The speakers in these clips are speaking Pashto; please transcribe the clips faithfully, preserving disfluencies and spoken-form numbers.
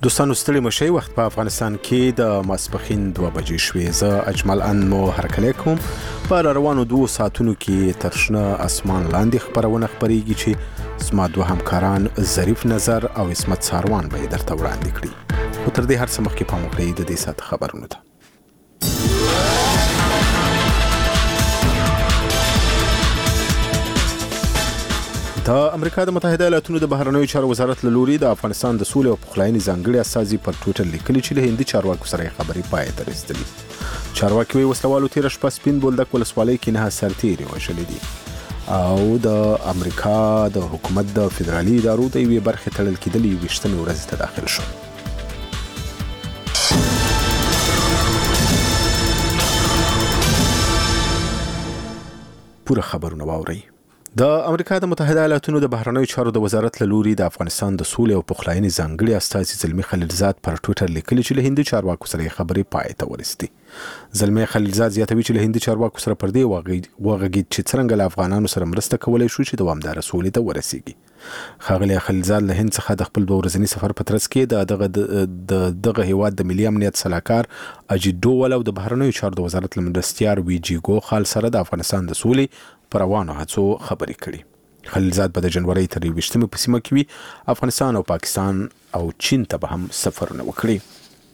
دوستانو ستړي مشئ، وخت په افغانستان کې د ماسپښین دوه بجې شوې. زه اجمل ان مو هرکلی کوم. په روانو دوو ساعتونو کې تر شنه اسمان لاندې خبرونه خپرېږي چې زما دوه همکاران ظریف نظر او عصمت ساروان به یې درته وړاندې کړي. خو تر دې هر څه مخکې پام وکړئ د دې ساعت خبرونو ته. د امریکا د متحده ایالاتونو د بهرنیو چارو وزارت له لوري د افغانستان د سولې او پخلاینې ځانګړي استازي پر ټویټر لیکلي چې له هندي چارواکو سره یې خبرې پای ته رسېدلې. چارواکي وایي وسلوالو تېره شپه سپین بولدک ولسوالۍ کې نهه سرتیري وژلي دي او د امریکا د حکومت د فدرالي ادارو د یوې برخې تړل کېدلې یوویشتمې ورځې ته داخل شو. پوره خبرونه واورئ. د امریکا د متحده ایالاتونو د بهرنیو چارو د وزارت له لوري د افغانستان د سولې او پخلاینې ځانګړي استازي زلمي خلیلزاد پر ټویټر لیکلي چې له هندي چارواکو سره یې خبرې پای ته ورسېدې. زلمي خلیلزاد زیاتوي چې له هندي چارواکو سره پر دې وغږېد چې څرنګه له افغانانو سره مرسته کولی شو چې دوامداره سولې ته ورسېږي. ښاغلی خلیلزاد له هند څخه د خپل دوه ورځني سفر په ترڅ کې د دغه د دغه هیواد د ملي امنیت سلاکار اجیت ډوول او د بهرنیو چارو د وزارت له مرستیار ویجي ګوخال سره د افغانستان د سولې پر روانو هڅو خبرې کړي. خلیلزاد به د جنوري تر یوویشتمې په سیمه کې وي. افغانستان او پاکستان او چین ته به هم سفرونه وکړي.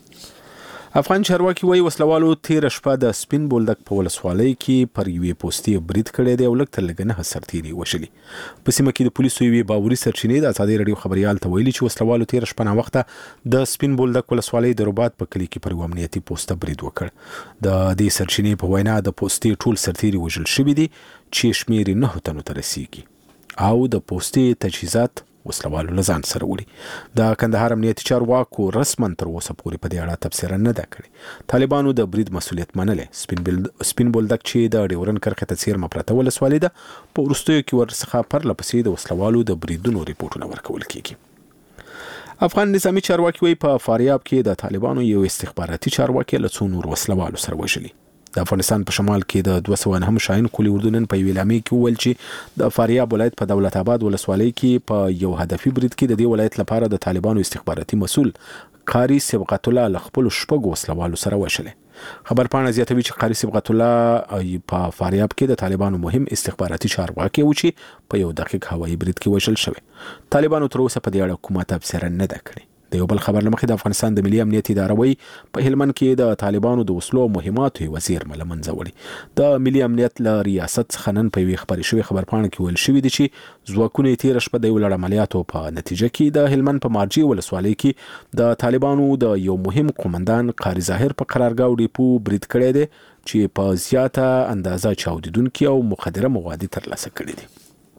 افغان چارواکي وایي وسلوالو تېره شپه د سپین بولدک په ولسوالۍ کې پر یوې پوستې برید کړی دی او لږ تر لږه نهه سرتیري وژلي. په سیمه کې د پولیسو یوې باوري سرچینې د ازادي راډیو خبریال ته ویلي چې وسلوالو تېره شپه ناوخته د سپین بولدک ولسوالۍ د رباط په کلي کې پر یوه امنیتي پوسته برید وکړ. د دې سرچینې په وینا د پوستې ټول سرتیري وژل شوي دي چې شمېر یې نهو تنو ته رسیږي او د پوستې تجهیزات وسلوالو له ځان سره وړي. د کندهار امنیتي چارواکو رسما تر اوسه پورې په دې اړه تبصره نه ده کړې. طالبانو د برید مسؤلیت منلی. سپین بولدک چې د ډیورن کرښې ته څیرمه پرته ولسوالۍ ده، په وروستیو کې ورڅخه پرله پسې د وسلوالو د بریدونو ریپورټونه ورکول کېږي. افغان نظامي چارواکي وایي په فاریاب کې د طالبانو یو استخباراتي چارواکي له څو نور وسلوالو سره وژلي. د افغانستان په شمال کې د دوه سوه نهم شاهین قولي اردو نن په یوې اعلامیې کې وویل چې د فاریاب ولایت په دولت آباد ولسوالۍ کې په یو هدفي برید کې د دې ولایت لپاره د طالبانو استخباراتي مسؤل قاری صبغت الله له خپلو شپږو وسلوالو سره وژلی. خبرپاڼه زیاتوي چې قاری صبغت الله په فاریاب کې د طالبانو مهم استخباراتي چارواکي و چې په یو دقیق هوایي برید کې وژل شوی. طالبانو تر اوسه په دې اړه کومه تبصره نه ده کړې. د یو بل خبر لمخې د افغانستان د ملي امنیت اداره وایي په هلمند کې د طالبانو د وسلو او مهماتو وزیر له منځه وړي. د ملي امنیت له ریاست څخه نن په یوې خپرې شوې خبرپاڼه کې ویل شوي دي چې ځواکونه یې تېره شپه د یو لړ عملیاتو په نتیجه کې د هلمند په مارجې ولسوالۍ کې د طالبانو د یو مهم قومندان قاری ظاهر په قرارګاه ډیپو برید کړی دی چې په زیاته اندازه چاودیدونکي او مخدره مواد ترلاسه کړي دي.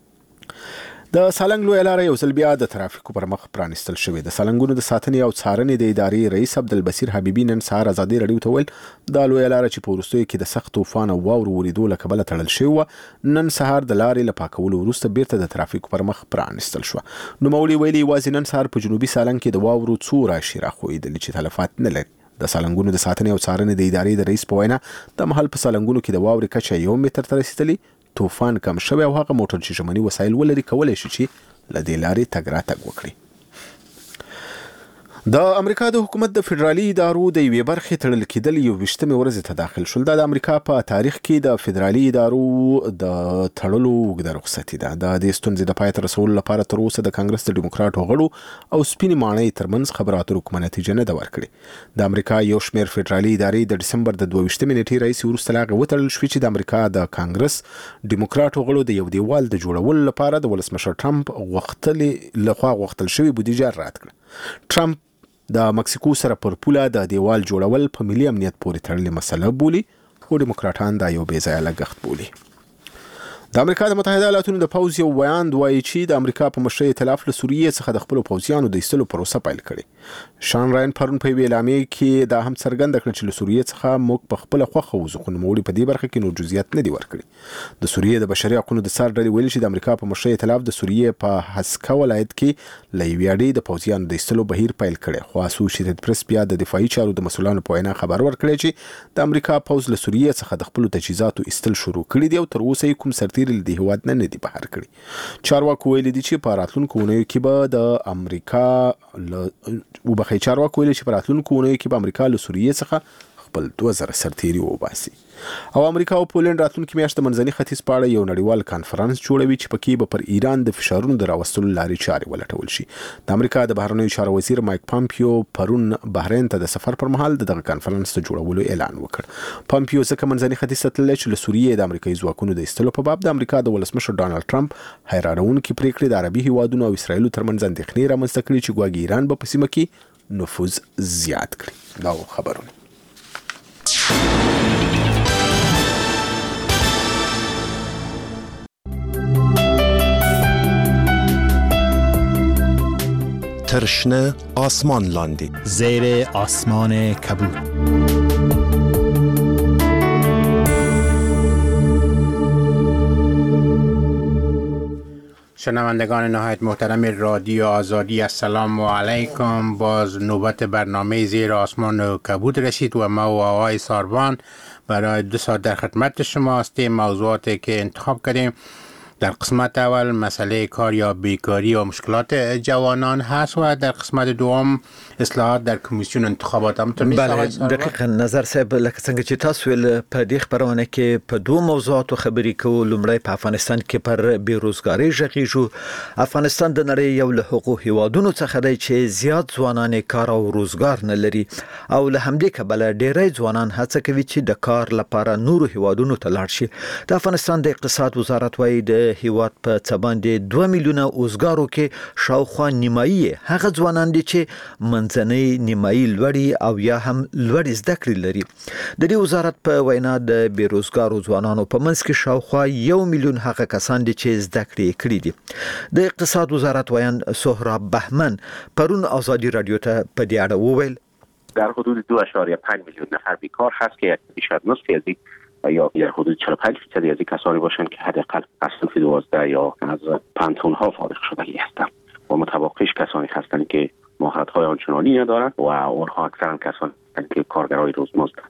د سالنګ لویه لاره یو ځل بیا د ترافیکو پر مخ پرانیستل شوې. د سالنګونو د ساتنې او څارنې د ادارې رئیس عبدالبصیر حبیبي نن سهار ازادي راډیو ته ویل دا لویه لاره چې په وروستیو کې د سخت طوفان او واورو ورېدو له کبله تړل شوې وه، نن سهار د لارې له پاکولو وروسته بیرته د ترافیکو پر مخ پرانیستل شوه. نوموړي ویلي یوازې نن سهار په جنوبي سالنګ کې د واورو څو راشي راښویېدلې چې تلفات نه لري. د سالنګونو د ساتنې او څارنې د ادارې د رئیس په وینا د مهال په سالنګونو کې د واورې کچه یو متر ته رسېدلې، طوفان کم شوی او هغه موټر چې ژمني وسایل ولري کولی شي چې له دې لارې تګ راتګ وکړي. د امریکا د حکومت د فدرالي ادارو د یوې برخې تړل کېدل یوویشتمې ورځې ته داخل شول. دا د امریکا په تاریخ کې د فدرالي ادارو د تړلو اوږده رخصتي ده. د دې ستونزې د پای ته رسولو لپاره تر اوسه د کانګرس د ډیموکراټو غړو او سپینې ماڼۍ ترمنځ خبرو اترو کومه نتیجه نه ده ورکړې. د امریکا یو شمېر فدرالي ادارې د ډسمبر د دوه ویشتمې نېټې راهیسې وروسته له هغې وتړل شوې چې د امریکا د کانګرس ډیموکراټو غړو د یو دیوال د جوړولو لپاره د ولسمشر ټرمپ غوښتلې لخوا غوښتل شوې بودیجه رد کړه. ټرمپ د مکسیکو سره پر پوله د دیوال جوړول په ملي امنیت پورې تړلې مسله بولي، خو ډیموکراټان دا یو بې ځایه لګښت بولي. د امریکا د متحده ایالاتونو د پوځ یو ویاند وایي چې د امریکا په مشرۍ ائتلاف له سوریې څخه د خپلو پوځیانو د ایستلو پروسه پیل کړې. شان راین پرون په یوې اعلامیې کې دا هم څرګنده کړه چې له سوریې څخه موږ په خپله خوښه وځو، خو نوموړي په دې برخه کې نور جزئیات نه دي ورکړي. د سوریې د بشري حقونو د څار ډلې ویلي چې د امریکا په مشرۍ ائتلاف د سوریې په هسکه ولایت کې له یوې اډې د پوځیانو د ایستلو بهیر پیل کړی، خو اسوسییټډ پریس بیا د دفاعي چارو د مسؤلانو په وینا خبر ورکړی چې د امریکا پوځ له سوریې څخه د خپلو تجهیزاتو ایستل شروع کړي دي او تر اوسه یې کوم سرتیری سرتیري له هیواد نه ندي بهر کړي. چارواکو ویلي دي چې په راتلونکو اونیو کې به د امریکا له وبخي چارواکو ویلي چې په راتلونکو اونیو کې به امریکا له سوریې څخه خپل دوه زره سرتیري وباسي. او امریکا او پولند راتلونکي میاشت د منځني ختیځ په اړه یو نړیوال کانفرنس جوړوي چې پکې به پر ایران د فشارونو د راوستلو لارې چارې ولټول شي. د امریکا د بهرنیو چارو وزیر مایک پامپیو پرون بحرین ته د سفر پر مهال دغه کانفرنس ته جوړولو اعلان وکړ. پامپیو ځکه منځني ختیځ ته تللی چې له سوریې د امریکایي ځواکونو د ایستلو په باب د امریکا د ولسمشر ډانلډ ټرمپ حیرانونکې پریکړې د عربي هیوادونو او اسرایل ترمنځ اندېښنې رامنځته کړي چې ګواکې ایران به په سیمه کې نفوذ زیات کړي. دا خبرونه ترشنه آسمان لاندی زیر آسمان کبود. شنوندگان نهایت محترم رادیو آزادی، السلام علیکم. باز نوبت برنامه زیر آسمان کبود رسید و ما و آقای ساربان برای دو ساعت در خدمت شما هستیم. موضوعاتی که انتخاب کردیم در قسمت اول مسئله کار یا بیکاری و مشکلات جوانان هست و در قسمت دوم اصلاحات در کمیسیون انتخابات. بله دقیقاً نظر صاحب لکه څنګه چې تاسو ول په دې خبرونه کې په دوه موضوعاتو خبرې کوو. لومړی په افغانستان کې پر بیروزګاری ژغېږو. افغانستان د نړۍ یو له حقوق هیوادونو څخه دی چې زیات ځوانان کار او روزګار نه لري او له همدې کبله ډېری ځوانان هڅه کوي چې د کار لپاره نورو هیوادونو ته لاړ شي. د افغانستان د اقتصاد وزارت وايي د هیواد په څه باندې دوه میلیونه اوزګارو کې شاوخوا نیمایي هغه ځوانان دي چې منځنۍ نیمایي لوړی او یا هم لوړ زده کړې لري. د دې وزارت په وینا د بیروزګارو ځوانانو په منځ کې شاوخوا یو میلیون هغه کسان دي چې زده کړې کړې دي. د اقتصاد وزارت ویان سهراب بهمن پرون آزادی رادیو ته په دې اړه وویل در حدود دو ممیز پنج میلیون نفر بیکار هست که بیشتر نصف از این یا در حدود چهل و پنج درصد از این کسانی باشند که حداقل از صنف دوازده یا از پنتون ها فارغ شدگی هستند و متبقیش کسانی هستند که مهارت های آنچنانی ندارند و اونها اکثرا کسانی هستند که کارگرای روزمزد.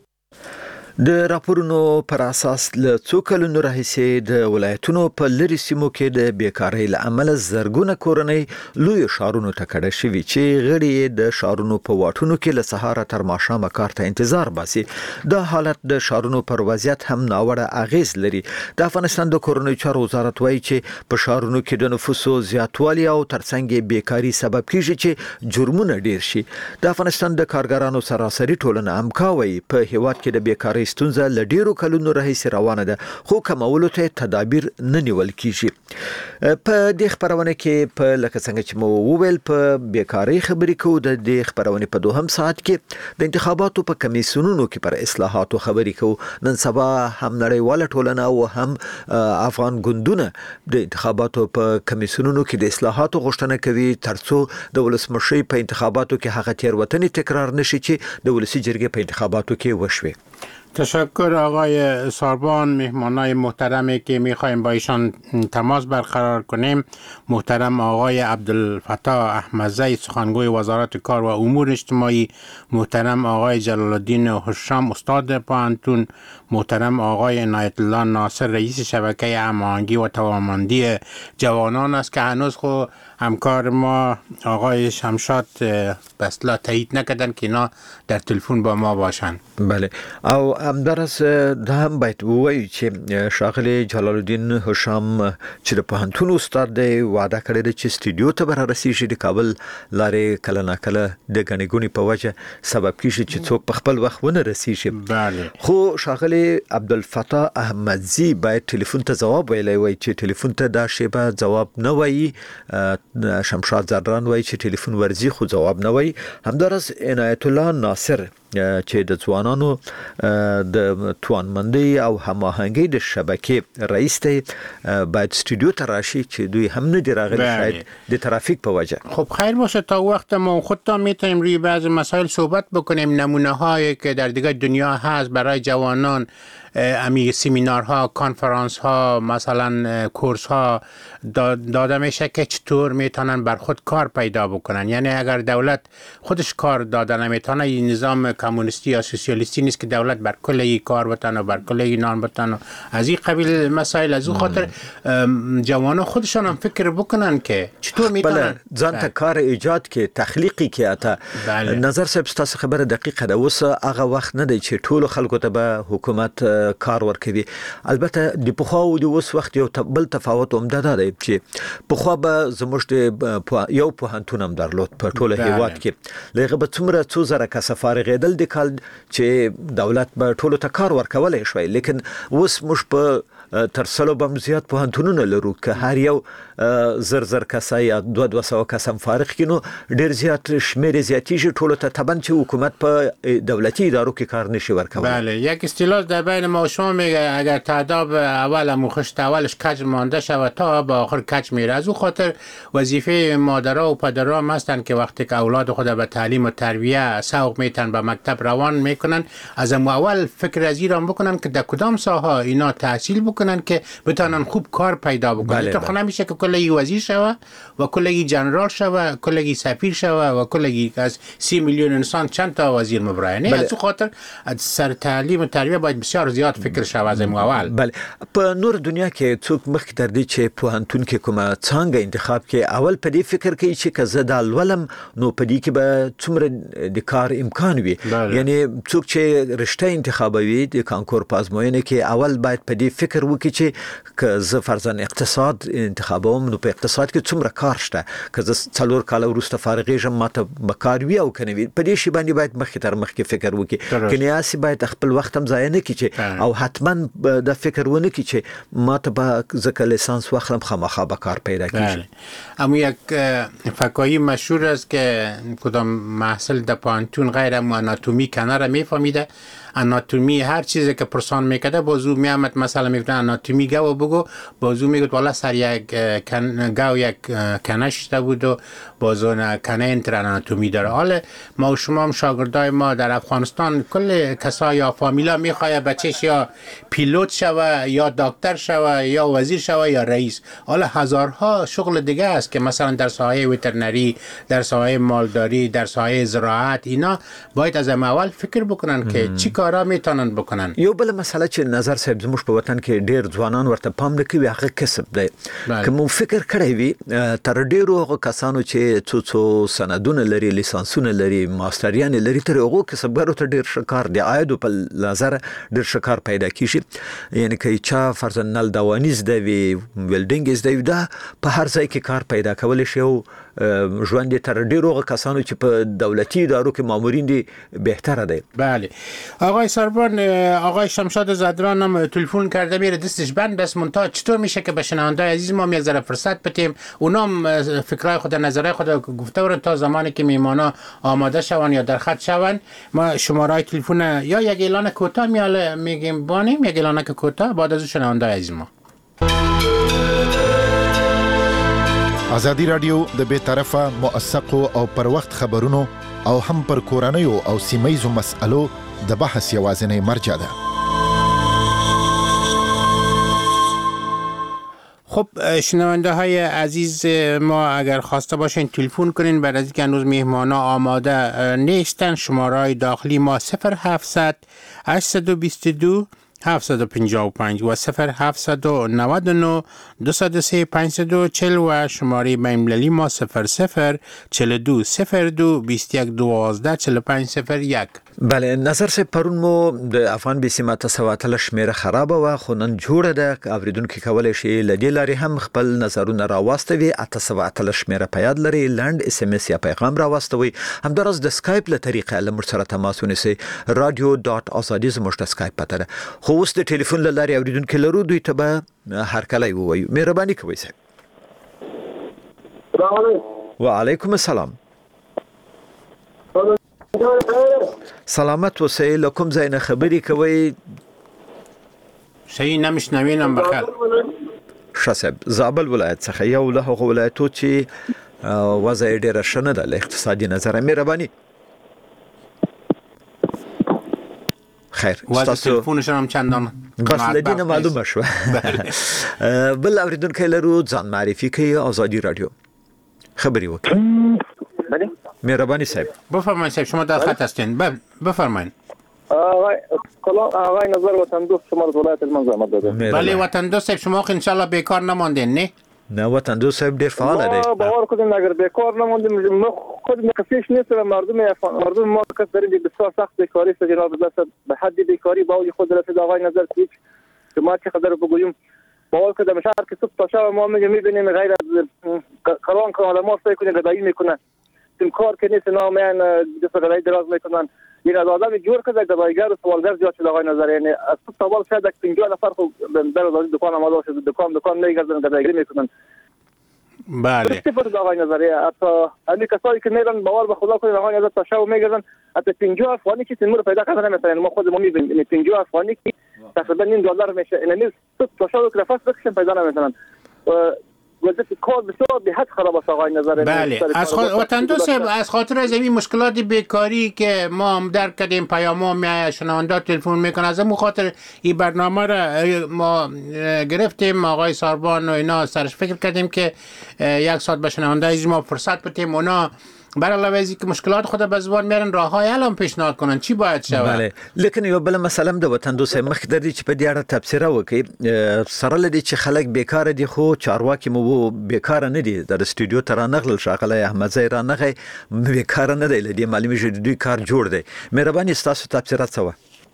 د راپورونو پر اساس له څو کلونو راهیسې د ولایتونو په لری سیمو کې د بیکاری له امله زرګونه کورنۍ لوی شهرونو ته کډه شوي چې غړي د شهرونو په واټونو کې له سهار تر ماښام کار ته انتظار باسي. دا حالت د شهرونو پر وضعیت هم ناوړه اغیز لري. د افغانستان د کورنۍ چارو وزارت وایي چې په شهرونو کې د نفوسو زیاتوالی او ترڅنګ بیکاری سبب کیږي چې جرمونه ډیر شي. د افغانستان د کارګرانو سراسري ټولنه امکاوي په هیواد کې د بیکاری ستونزه لډیرو کلونو راهیسې روانه ده خو کمولو ته تدابیر نه نیول کیږي. په دې خبرونه کې په لکه څنګه چې مو وویل په بیکاری خبرې کوو. د دې خبرونه په دوهم ساعت کې د انتخاباتو په کمیسیونونو کې پر اصلاحاتو خبرې کوو. نن سبا هم نړیواله ټولنه او هم افغان ګوندونه د انتخاباتو په کمیسیونونو کې د اصلاحاتو غوښتنه کوي ترڅو د ولسمشي په انتخاباتو کې هغه تیروتنې تکرار نشي چې د ولسی جرګې په انتخاباتو کې وشوي. تشکر آقای ساربان. مهمانای محترمی که میخوایم با ایشان تماس برقرار کنیم محترم آقای عبدالفتاح احمدزی سخنگوی وزارت کار و امور اجتماعی، محترم آقای جلال الدین هشام استاد پانتون، محترم آقای عنایت الله ناصر رئیس شبکه هماهنگی و توانمندی جوانان است که هنوز خود همکار ما آقای شمشاد بسلا تایید نکردن که اینا در تلفن با ما باشن. بله او همدارس دا هم باید ووایو چې ښاغلی جلال الدین هشام چې د پوهنتون استاد دی وعده کړې ده چې سټوډیو ته به رارسیږي. د کابل لارې کله ناکله د ګڼې ګوڼې په وجه سبب کیږي چې څوک په خپل وخت ونه رسیږي. بله خو ښاغلی عبدالفتاح احمدزي باید ټلیفون ته ځواب ویلی وای چې ټلیفون ته دا شیبه ځواب نه وایي. شمشاد زران وایي چې ټلیفون ورځي خو ځواب نه وایي. همدارس عنایت الله ناصر چې د ځوانانو د توانمندۍ او هماهنګۍ د شبکې رئیس دی باید استودیو ته راشي چې دوی هم نه دی راغلي شاید د ترافیک په وجه. خب خیر باشه تا وقت ما خودتا میتونیم روی بعض مسائل صحبت بکنیم. نمونه هایی که در دیگه دنیا هست برای جوانان امی سمینارها، کانفرانس ها، مثلا کورس ها داده میشه که چطور میتونن بر خود کار پیدا بکنن. یعنی اگر دولت خودش کار داده نمیتونه، این نظام کمونیستی یا سوسیالیستی نیست که دولت بر کل کار بتونه، بر کل نان بتونه، از این قبیل مسائل. از اون خاطر جوانان خودشان هم فکر بکنن که چطور میتونن ځان ته کار ایجاد کې تخلیقي کې اته. نظر صاحب تاسو خبره دقیقه ده. اوس هغه وخت نه دی چې ټول خلکو ته به حکومت کار ورکوي. البته د پخوا او د اوس وخت یو بل تفاوت هم ده دی چې پخوا به زموږ د یو پوهنتون هم درلود په ټوله هیواد کې. لږه به څومره څو زره کسه فارغېدل د کال چې دولت به ټولو ته کار ورکولی شوی. لیکن اوس موږ په تر سلو بم زیات پوهنتونونه لرو که هر یو زر زر کسه یا دو دو سوه کسه فارغ کینو ډیر زیات شمیر زیاتیږي ټولو ته طبعا چې حکومت په دولتي ادارو کې کار نشي ورکولی. بله، یک اصطلاح در بین ما و شما میگه اگر تعداد اول مخشت اولش کج مانده شود تا به آخر کج میره. از اون خاطر وظیفه مادرها و پدرها هم هستن که وقتی که اولاد خود به تعلیم و تربیه سوق میتن به مکتب روان میکنن، از اول فکر از ایران بکنن که در کدام ساحه اینا تحصیل بکنن که بتونن خوب کار پیدا بکنن. بله تو بله. نمیشه که کلگی وزیر شوه و کلگی جنرال شوه، کلگی سفیر شوه و کلگی از سی میلیون انسان چند تا وزیر مبرای. نه، از خاطر از سر تعلیم و تربیه باید بسیار زیاد فکر شوه از اول. بله. په نور دنیا کې څوک مخکې تر دې چې پوهنتون کې کومه څانګه انتخاب کې اول په دې فکر کوي چې که زه دا لولم نو په دې کې به څومره د کار امکان وي. یعنی څوک چې رشته انتخابوي د کانکور په ازموینه کې اول باید په دې فکر وکړي چې که زه فرضاً اقتصاد انتخابوم نو په اقتصاد کې څومره کار شته، که زه څلور کاله وروسته فارغېږم ماته به کار وي او که نه وي. په دې شي باندې باید مخکې تر مخکې فکر وکړي. که نه هسې باید خپل وخت هم ضایع نه کړي چې او حتما دا فکر ونه کړي چې ماته به زه که لیسانس واخلم خامخا به کار پیدا کېږي. اما یک فکایی مشهور است که کدام محصل در پوهنتون غیر آناتومی کنه را میفهمیده. آناتومی هر چیزی که پرسان میکرده بازو میامد، مثلا میگفتن آناتومی گو بگو، بازو میگفت والا سر یک کن گو یک کنه شده بود و بازو کنه انتر آناتومی داره. حالا ما و شما هم شاگردای ما در افغانستان کل کسا یا فامیلا میخواه بچهش یا پیلوت شوه یا دکتر شوه یا وزیر شوه یا رئیس. حالا هزارها شغل دیگه است که مثلا در ساحه وترنری، در ساحه مالداری، در ساحه زراعت، اینا باید از اول فکر بکنن که چی کارا میتونن بکنن. یو بل مسله چې نظر صاحب زموږ په وطن کې ډیر ځوانان ورته پام نه کوي هغه کسب دی. که مو فکر کړی وي تر ډیرو هغو کسانو چې څو څو سندونه لري، لیسانسونه لري، ماستریانې لري، تر هغو کسبګرو ته ډیر ښه کار د عایدو په نظر ډیر ښه کار پیدا کیږي. یعنی که چا فرضاً نل دواني زده وي، ویلډینګ زده وي، دا په هر ځای کې کار پیدا کولی شي او ژوند یې تر ډیرو هغو کسانو چې په دولتي ادارو کې مامورین دي بهتره دی. بله. آقای سربان، آقای شمشاد زدران هم تلفن کرده میره دستش بند است. منتها چطور میشه که به شنوندای عزیز ما یک ذره فرصت بدیم اونا هم فکرای خود، نظرهای خود گفته ورن تا زمانی که میمانا آماده شون یا در خط شون. ما شماره تلفن یا یک اعلان کوتاه میاله میگیم بانیم، یک اعلان کوتاه بعد از شنوندای عزیز ما. ازادي رادیو د بیطرفه، موثقو او پر وخت خبرونو او هم پر کورنیو او سیمایزو مسألو د بحث یوازینی مرجع ده. خب شنونده های عزیز ما اگر خواسته باشین تلفن کنین، بعد از اینکه هنوز میهمانا آماده نیستن. شماره داخلی ما صفر هفتصد هشتصد و بیست و دو هفتصد و پنجاه و پنج و صفر هفتصد و نود و نه دویست و سه پانصد و چهل و شماره بین‌المللی ما صفر صفر چهل و دو صفر دو بیست و یک دوازده چهل و پنج صفر یک. بله، نظر صاحب پرون مو د افغان بي سیمه تسواتله شمیره خراب و خو نن جوړه ده. اوریدونکو کولی شي له دې لارې هم خپل نظرونه راواستوي. اته سواتله شمیره په یاد لري، لنډ اس ام اس یا پیغام راواستوي. همداراز د سکایپ له طریقې له موږ سره تماس ونیسئ. رادیو ډاټ ازادي زموږ د سکایپ پته ده. خو اوس د ټلیفون له لارې اوریدونکو لرو، دوی ته به هرکلی ووایو. مهرباني کوئ صاحب. وعلیکم السلام. سلامت اوسئ. له کوم ځای نه خبرې کوئ؟ صحیح نمیشنوینم. بخیر. ښه صاحب، زابل ولایت څخه یو له هغو ولایتو چې وضع یې ډېره ښه نه ده له اقتصادي نظره. مهرباني. خیر. وضع تلفونشان هم چندان بس لدین معلومه شو. بل اوریدونکو لرو ځان معرفي کوي آزادی رادیو خبری وکړي. بله مهربانی صاحب. بفرمایید صاحب شما در خط هستین. بفرمایید. آقای آقای نظر وطن دوست شما از ولایت المنزل آمد داده. بله وطن دوست صاحب شما ان شاء الله بیکار نماندین نه؟ نه وطن دوست صاحب ډیر فعال دی. ما باور کنیم اگر بیکار نماندیم ما خود مکفیش نیست و مردم مردم ما کس داریم بسیار سخت بیکاری است جناب دست به حد بیکاری با خود رسید. آقای نظر هیچ که ما چه قدر بگوییم باور کنیم شهر که صبح تا شب ما میبینیم غیر از کلان که آدم‌ها فکر کنه گدایی میکنه تیم کار که نیست نامیان دست گدایی دراز میکنن. این از آدم جور کرده گدایگر و سوالگر زیاد شده. آقای نظر یعنی از صبح تا بال شاید پنجاه نفر خو در از دکان آماده شده دکان دکان نمیگردن گدایگری میکنن. بله صفر آقای نظری حتی امی کسایی که میرن باور به خدا کنید آقای نظر تا شب میگردن حتی پنجاه افغانی که تیمور پیدا کردن نمیتونن. ما خود ما میبینیم پنجاه افغانی که تقریبا نیم دلار میشه یعنی صبح تا شب که نفس بکشن پیدا نمیتونن. وضعیت کار بسیار به حد خراب است آقای نظری. بله از خاطر وطن دوست از خاطر از این مشکلات بیکاری که ما هم درک کردیم پیام‌ها میاد شنونده تلفن میکنه از اون خاطر این برنامه را ما گرفتیم آقای ساربان و اینا سرش فکر کردیم که یک ساعت به شنونده از ما فرصت بدیم اونا برای علاوه از اینکه مشکلات خود به زبان میارن راههای حل هم پیشنهاد کنن چی باید شود. بله لیکن یو بل مثلا د وطن دوست مخ در دي چې په دې اړه تبصره وکړي سره لدی چې خلک بیکار دي خو چارواکي مو بیکار نه دي در استودیو تر نغل شاغله احمد زهرا نه بیکار نه دی لدی معلومه شي دوی کار جوړ دی. مهرباني تاسو تبصره څه و؟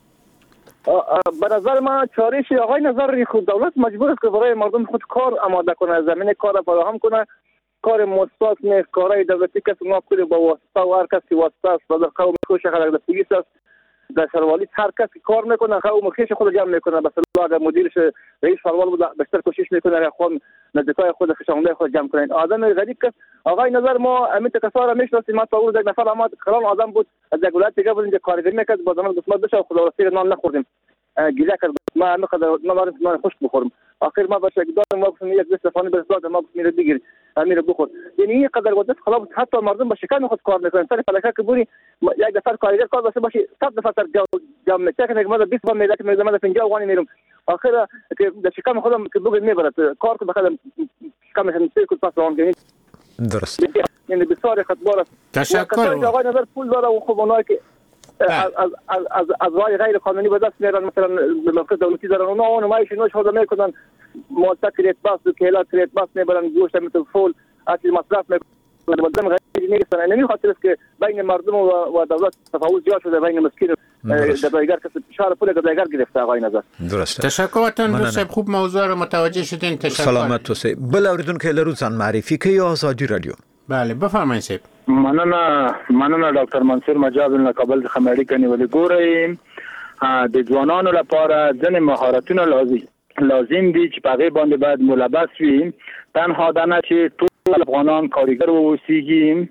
به نظر من چاره‌ای آقای نظر خود دولت مجبور است که برای مردم خود کار آماده کنه زمین کار فراهم کنه. کار مؤسسات نه کارهای دولتی کسی ما کنه با واسطه و هر کسی واسطه است در قوم خوش خلق در پلیس است در شروالی هر کسی کار میکنه قوم خوش خود جمع میکنه مثلا اگر مدیرش رئیس شروال بود بیشتر کوشش میکنه خود نزدیکای خود خشونده خود جمع کنه. آدم غریب کس آقای نظر ما امیت کسارا میشناسیم ما تا اون یک نفر آمد کلان آدم بود از یک ولایت دیگه بود اینجا کارگری میکرد با زمان قسمت بشه خدا راستی نان نخوردیم گیله کرد ما نمیخواد نان نان خوش بخورم آخر ما باشه دادم ما یک دست فانی به داد ما میره بگیر امیر بخور یعنی این قدر وضعیت خراب حتی مردم با شکن خود کار میکنن سر فلکه که بودی یک دفعه کارگر کار باشه باشه صد دفعه سر جمع میشه که ما بیست با میله که میزنه پنجاه وانی میرم آخر که در شکن خودم که بگیر میبرد کار که بخدم کم هنسی کل پاس روان کنید درست یعنی بسیار خطبار است. تشکر آقای نظر پول داره و خوب اونایی که از از از از رای غیر قانونی به دست میارن مثلا به مرکز دولتی دارن اونا اون مایش نوش خود میکنن موثق کریت باس کیلا کریت باس میبرن گوشت مثل فول اصل مصرف میکنن مردم غیر نیستن. یعنی خاطر است که بین مردم و دولت تفاوت زیاد شده بین مسکین گدایگر که فشار پول گدایگر گرفته آقای نظر. درست تشکر وطن دوست خوب موضوع رو متوجه شدین. تشکر سلامت توسه. بل اوریدونکو لرو ځان معرفي کوي آزادی رادیو. بله بفرمایید صاحب. مننه مننه ډاکټر منصور مجاب له کابل څخه مېړی کني ولې ګورئ د ځوانانو لپاره ځنې مهارتونه لازم لازم دي چې په هغې باندې باید ملبس وي. تنها دا نه چې ټول افغانان کارګر واوسېږي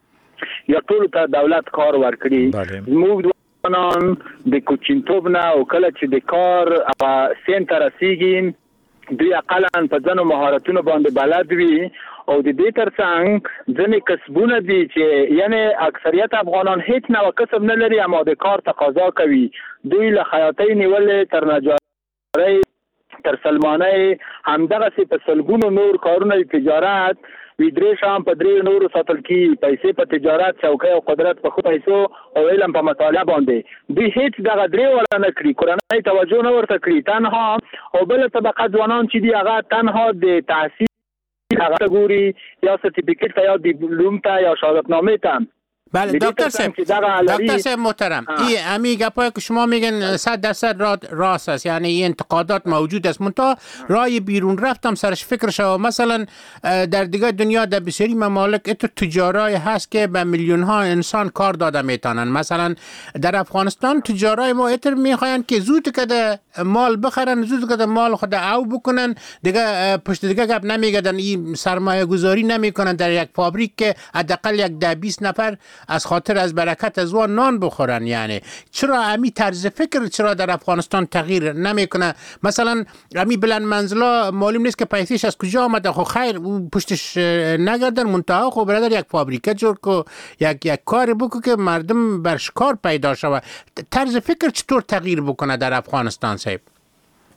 یا ټولو ته دولت کار ورکړي. زموږ ځوانان د کوچنیتوب نه او کله چې د کار سین ته رسېږي دوی اقلا په ځینو مهارتونو باندې بلد وي او د دې ترڅنګ ځینې کسبونه دي چې یعنی اکثریت افغانان هیڅ نوع کسب نه لري اما د کار تقاضا کوي. دوی له خیاطۍ نیولې تر نجارۍ تر سلمانۍ همدغسې په سلګونو نور کارونه تجارت وي درې شام په درې نورو ساتل کېږي پیسې په تجارت چوکۍ او قدرت په ښو پیسو او علم په مطالعه باندې دوی هیڅ دغه درې والا نه کړي کورنۍ توجه نه ورته کړي. تنها او بله طبقه ځوانان چې دي هغه تنها د تحصیل هغه ګوري یا سرتیفیکیټ ته یا دیپلم ته یا شهادتنامه ته. بله دکتر صاحب دکتر صاحب محترم این امی گپایی که شما میگن صد درصد راست است یعنی این انتقادات موجود است منتها رای بیرون رفتم سرش فکر شو مثلا در دیگه دنیا در بسیاری ممالک اتو تجارای هست که به میلیون ها انسان کار داده میتونن. مثلا در افغانستان تجارای ما اتر میخواین که زود کده مال بخرن زود کده مال خود او بکنن دیگه پشت دیگه گپ نمیگدن این سرمایه گذاری نمیکنن در یک فابریک که حداقل یک ده بیست نفر از خاطر از برکت از وان نان بخورن. یعنی چرا امی طرز فکر چرا در افغانستان تغییر نمیکنه؟ مثلا امی بلند منزلا معلوم نیست که پیسش از کجا آمده خو خیر پشتش نگردن منتها خو برادر یک فابریکه جور کو یک یک کار بکو که مردم برش کار پیدا شود. طرز فکر چطور تغییر بکنه در افغانستان صاحب؟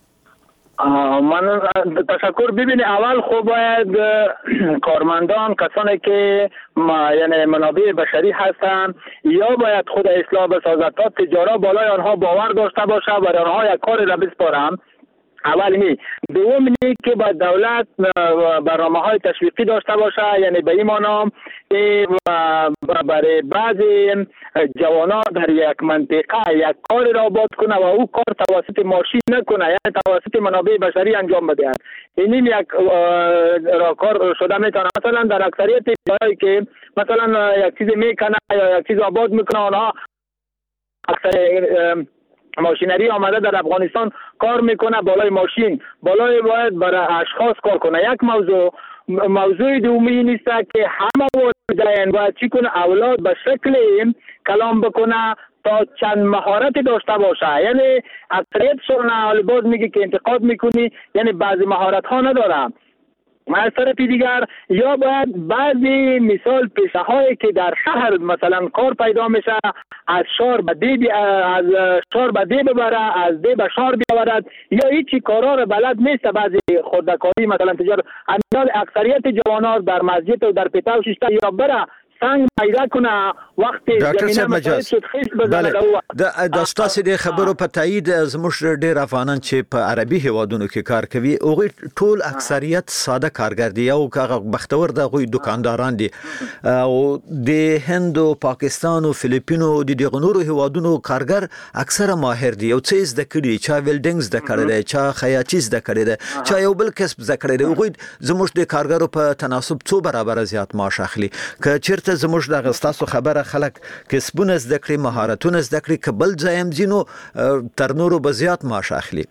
من تشکر. ببینید اول خوب باید کارمندان کسانی که ما یعنی منابع بشری هستن یا باید خود اصلاح بسازد تا تجارت بالای آنها باور داشته باشه و آنها یک کاری را بسپارم. اول می دوم اینه که با دولت برنامه های تشویقی داشته باشه، یعنی به این معنا که برای بعضی جوانان در یک منطقه یک کاری را آباد کنه و او کار توسط ماشین نکنه، یعنی توسط منابع بشری انجام بده. این یک راهکار شده میتونه. مثلا در اکثریت جایی که مثلا یک چیز میکنه یا یک چیز آباد میکنه، آنها اکثر ماشینری آمده در افغانستان کار میکنه بالای ماشین، بالای باید برای اشخاص کار کنه. یک موضوع موضوع دومی نیست که همه والدین باید چی کنه؟ اولاد به شکل کلام بکنه تا چند مهارت داشته باشه. یعنی اکثریت شما باز میگه که انتقاد میکنی، یعنی بعضی مهارت ها نداره. از طرف دیگر یا باید بعضی مثال پیشه هایی که در شهر مثلا کار پیدا میشه از شهر به دی از شهر به دی ببره، از دی به شهر بیاورد، یا هیچی کارا رو بلد نیست. بعضی خودکاری مثلا تجارت اندال اکثریت جوانان در مسجد و در پیتا و شیشته یا بره سنگ پیدا کنه وقتی زمینه مجاز بله د استاسو د خبرو په تایید زموږ ډیر افغانان چې په عربي هیوادونو کې کار کوي او ټول اکثریت ساده کارګر دي او بختور د غوي دکانداران دي او د هند او پاکستان او فلیپینو د دغه نورو هیوادونو کارګر اکثره ماهر دي او څه زده کړي، چا ویلډینګ زده کړي دي، چا خیاطي زده کړي دي، چا یو بل کسب زده کړي دي. او زموږ د کارګرو په تناسب څو برابر زیات معاش اخلي. که چیرته زموږ د غستاسو خبره خلک کسبونه زده کړي، مهارتونه زده کړي، کبل ځایم ځینو تر نورو به زیات معاش اخلي.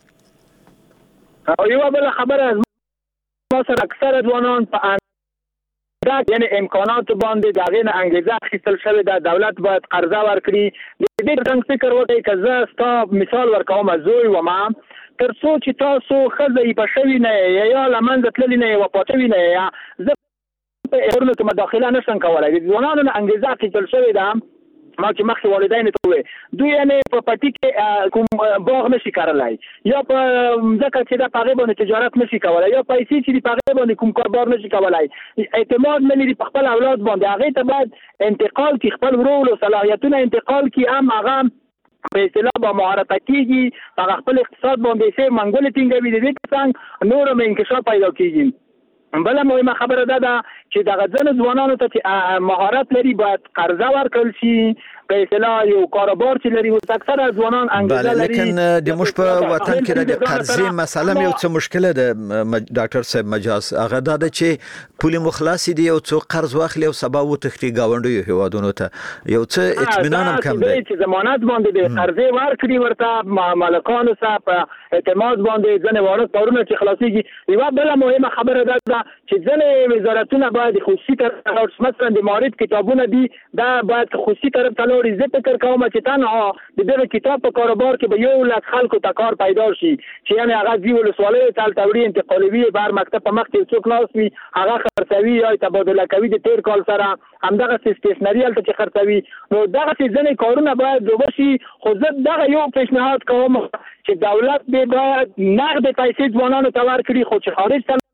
او یو بل خبره از ما سره اکثر ځوانان په یعنی امکانات باندې دغه انګیزه اخیستل شوی د دولت باید قرضه ورکړي. د دې څنګه فکر وکړي که زه ستا مثال ورکوم زوی و ما تر څو چې تاسو خزه په شوی نه یا لمنځه تللی نه و پاتوي نه یا زه په اورنو کې مداخله نشم کولای. د ځوانانو انګیزه اخیستل شوی ده. ما چې مخکې والدین ته وې دوی یعنی په پټي کې کوم باغ نشي کارلای یا په ځکه چې دا پاغه باندې تجارت نشي کولای یا پیسې چې دی پاغه باندې کوم کاروبار نشي کولای، اعتماد نه لري په خپل اولاد باندې. هغه ته باید انتقال کی خپل ورول او صلاحیتونه انتقال کی هم هغه په اصطلاح با مهارت کیږي، هغه خپل اقتصاد باندې سه منګول ټینګوي. د دې څنګه نورم انکشاف پیدا کیږي. بل مهمه خبره ده دا چې دغه ځنه ځوانانو ته چې مهارت لري باید قرضه ورکړل شي په اصطلاح یو کاروبار چې لري. اکثره ځوانان انګیزه لري. لیکن د موږ په وطن کې د قرضې مسله یو څه مشکله ده ډاکټر صاحب مجاز. هغه دا ده چې پولي مخلص دي او څو قرض واخلي او سبا و تختی گاونډي هیوادونو ته یو څه اطمینان هم کم دی چې ضمانت باندې د قرضې ورکړي ورته مالکانو سره په اعتماد باندې ځنه وارد کارونه چې خلاصيږي. یو بل مهمه خبره ده چې ځنه وزارتونه باید خصوصي طرف مثلا د مارید کتابونه دي دا باید خصوصي طرف ته لوري. زه فکر کوم چې تنها د دې کتاب په کاروبار کې به یو لک خلکو ته کار پیدا شي چې یعنی هغه دی ولسوالۍ تل توري انتقالوي بار مکتب په مخ کې څوک ناس وي هغه خرڅوي یا تبادله کوي د تیر کال سره همدغه استثناري الته چې خرڅوي. نو دغه ځنه کارونه باید وبشي. خو زه دغه یو پیشنهاد کوم چې دولت به باید نقد پیسې ځوانانو ته ورکړي خو چې خارج ته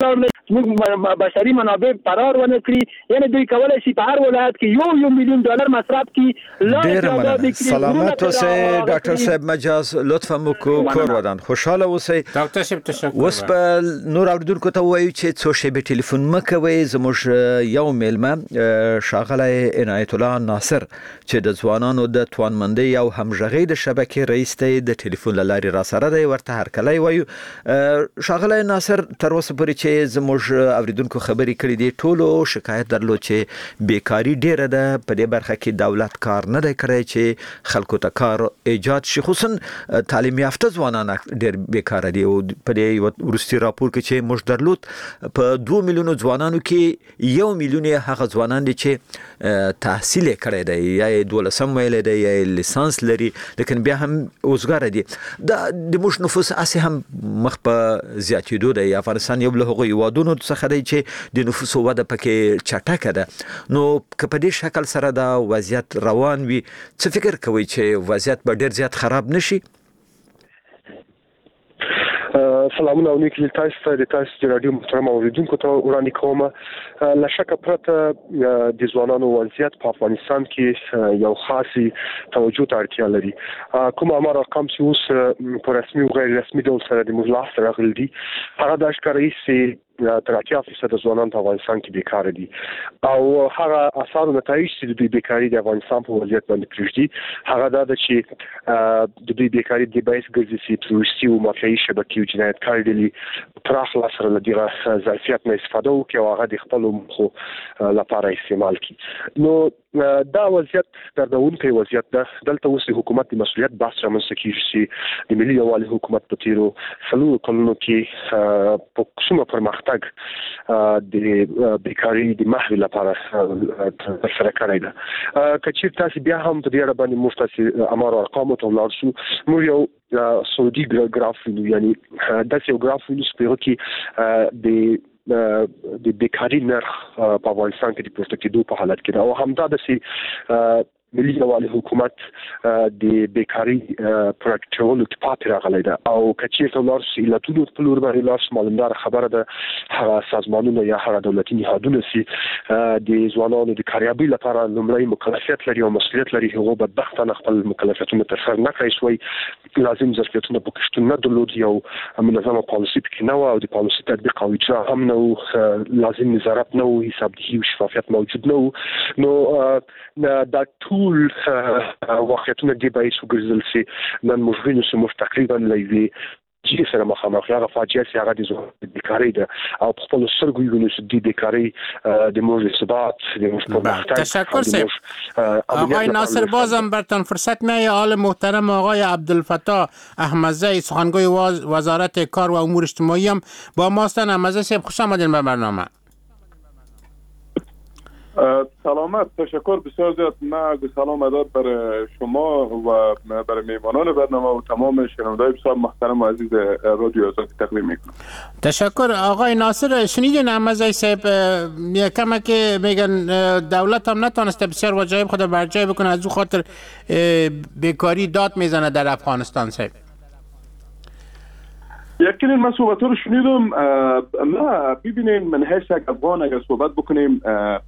موږ بشري منابع قرار ونه کړی. یعنی دوی کولای شي په هر ولایت کې یو یو میلیون ډالر مصرف کړي. ډیر مننه. سلامت اوسئ ډاکټر صاحب مجاز. لطفا مو کور ودان خوشاله اوسئ. ډاکټر صاحب تشکر. اوس په نور اوریدونکو ته وایو چې څو شی به ټلیفون مکوي. زموږ یو میلمه شاغله عنایت الله ناصر چې د ځوانانو د توانمندۍ او همغږۍ د شبکې رئیس دی د ټلیفون لاري را سره دی. ورته هر کله وایو شاغله ناصر تر اوسه پورې چې زموږ اوریدونکو خبرې کړې دي ټولو شکایت درلود چې بیکاری ډیره ده په دې برخه کې دولت کار نه دی کړی چې خلکو ته کار ایجاد شي. خصوصا تعلیم یافته ځوانان ډیر بیکار دي او په دې ورستي راپور کې چې موږ درلود په دوه میلیونو ځوانانو کې یو میلیون هغه ځوانان دي چې تحصیل کړی دی یا دولسم ویل دی یا لیسانس لري لیکن بیا هم اوسګار دي. د موږ نفوس اسې هم مخ په زیاتېدو دی. افغانستان یو له هغوی هیوادونو څخه دی چې د نفوسو وده پکې چټکه ده. نو که په دې شکل سره دا وضعیت روان وي څه فکر کوئ چې وضعیت به ډیر زیات خراب نشي؟ سلامونه او نیک تاسو ته د تاسو د رادیو محترم اوریدونکو ته وړاندې کوم. له شکه پرته د ځوانانو وضعیت په افغانستان کې یو خاصي توجه ته اړتیا لري. کوم امر ارقام چې اوس په رسمي او غیر رسمي ډول سره د مجلس سره راغلي دي هغه د ښکاري سي تر اتیا فیصد ځوانان په افغانستان کې بیکار دي او هغه اثر نتایج چې د بیکاری د افغانستان په وضعیت باندې پرېږدي هغه دا ده چې د دوی بیکاری د بایس ګرځي چې تروریستي او مافیایي شبکې او جنایتکار ډلې پراخ لاس سره له دغه ظرفیت نه استفاده وکړي او هغه د خپلو موخو لپاره استعمال کړي. نو دا وضعیت دردونکی وضعیت ده. دلته اوس د حکومت د مسؤلیت بحث رامنځته کیږي چې د ملي یووالي حکومت په تیرو څلورو کلونو کې په کومه پرمختګ د بیکاری د محو لپاره سره کړی ده. کچیر تاسو بیا هم په دې اړه باندې مفتاس امر ارقام ته ولاړ شو موږ یو سعودي ګراف یعنی داسې یو ګراف وینو چې د د بیکاری نرخ په افغانستان کې د پورته کېدو په حالت کې ده او همدا د ملي یووالي حکومت د بیکاری پراکټیکولو کې پاتې راغلی ده او کچیر ته ولاړ شي علتونو په لور باندې ولاړ شي معلومدار خبره ده هغه سازمانونه یا هغه دولتي نهادونه چې د ځوانانو د کاریابۍ لپاره لومړی مکلفیت لري او مسؤلیت لري هغه بدبختانه خپل مکلفیتونه ترسره نه کړی شوی لازم ظرفیتونه په کې شتون نه درلود یو منظمه پالیسي پکې نه و او د پالیسي تطبیق او اجرا هم نه و لازم نظارت نه و حسابدهي او شفافیت موجود نه و. نو دا ټول واقعیتونه دی باید وګرځول شي. نن موږ وینو چې موږ تقریبا لوي چې سره مخامخ هغه فاجعه چې هغه د بیکاری ده او په خپل سرګو وینو چې د بیکاری د موږ ثبات د موږ پرمختګ. تشکر سید. آقای ناصر بازم برتان فرصت می‌آید آل محترم آقای عبدالفتاح احمدزی سخنگوی وزارت کار و امور اجتماعی هم با ما هستند. احمدزی صاحب خوش آمدید به برنامه. سلامت. تشکر بسیار زیاد. من سلام ادب برای شما و برای میهمانان برنامه و تمام شنوندگان بسیار محترم و عزیز رادیو آزادی تقدیم میکنم. تشکر. آقای ناصر شنیدین احمدزی صاحب یکم که میگن دولت هم نتونسته بسیار وجایب خود بر جای بکنه از او خاطر بیکاری داد میزنه در افغانستان صاحب. یقینا من صحبت رو شنیدم. ما ببینین من حیث یک افغان اگر صحبت بکنیم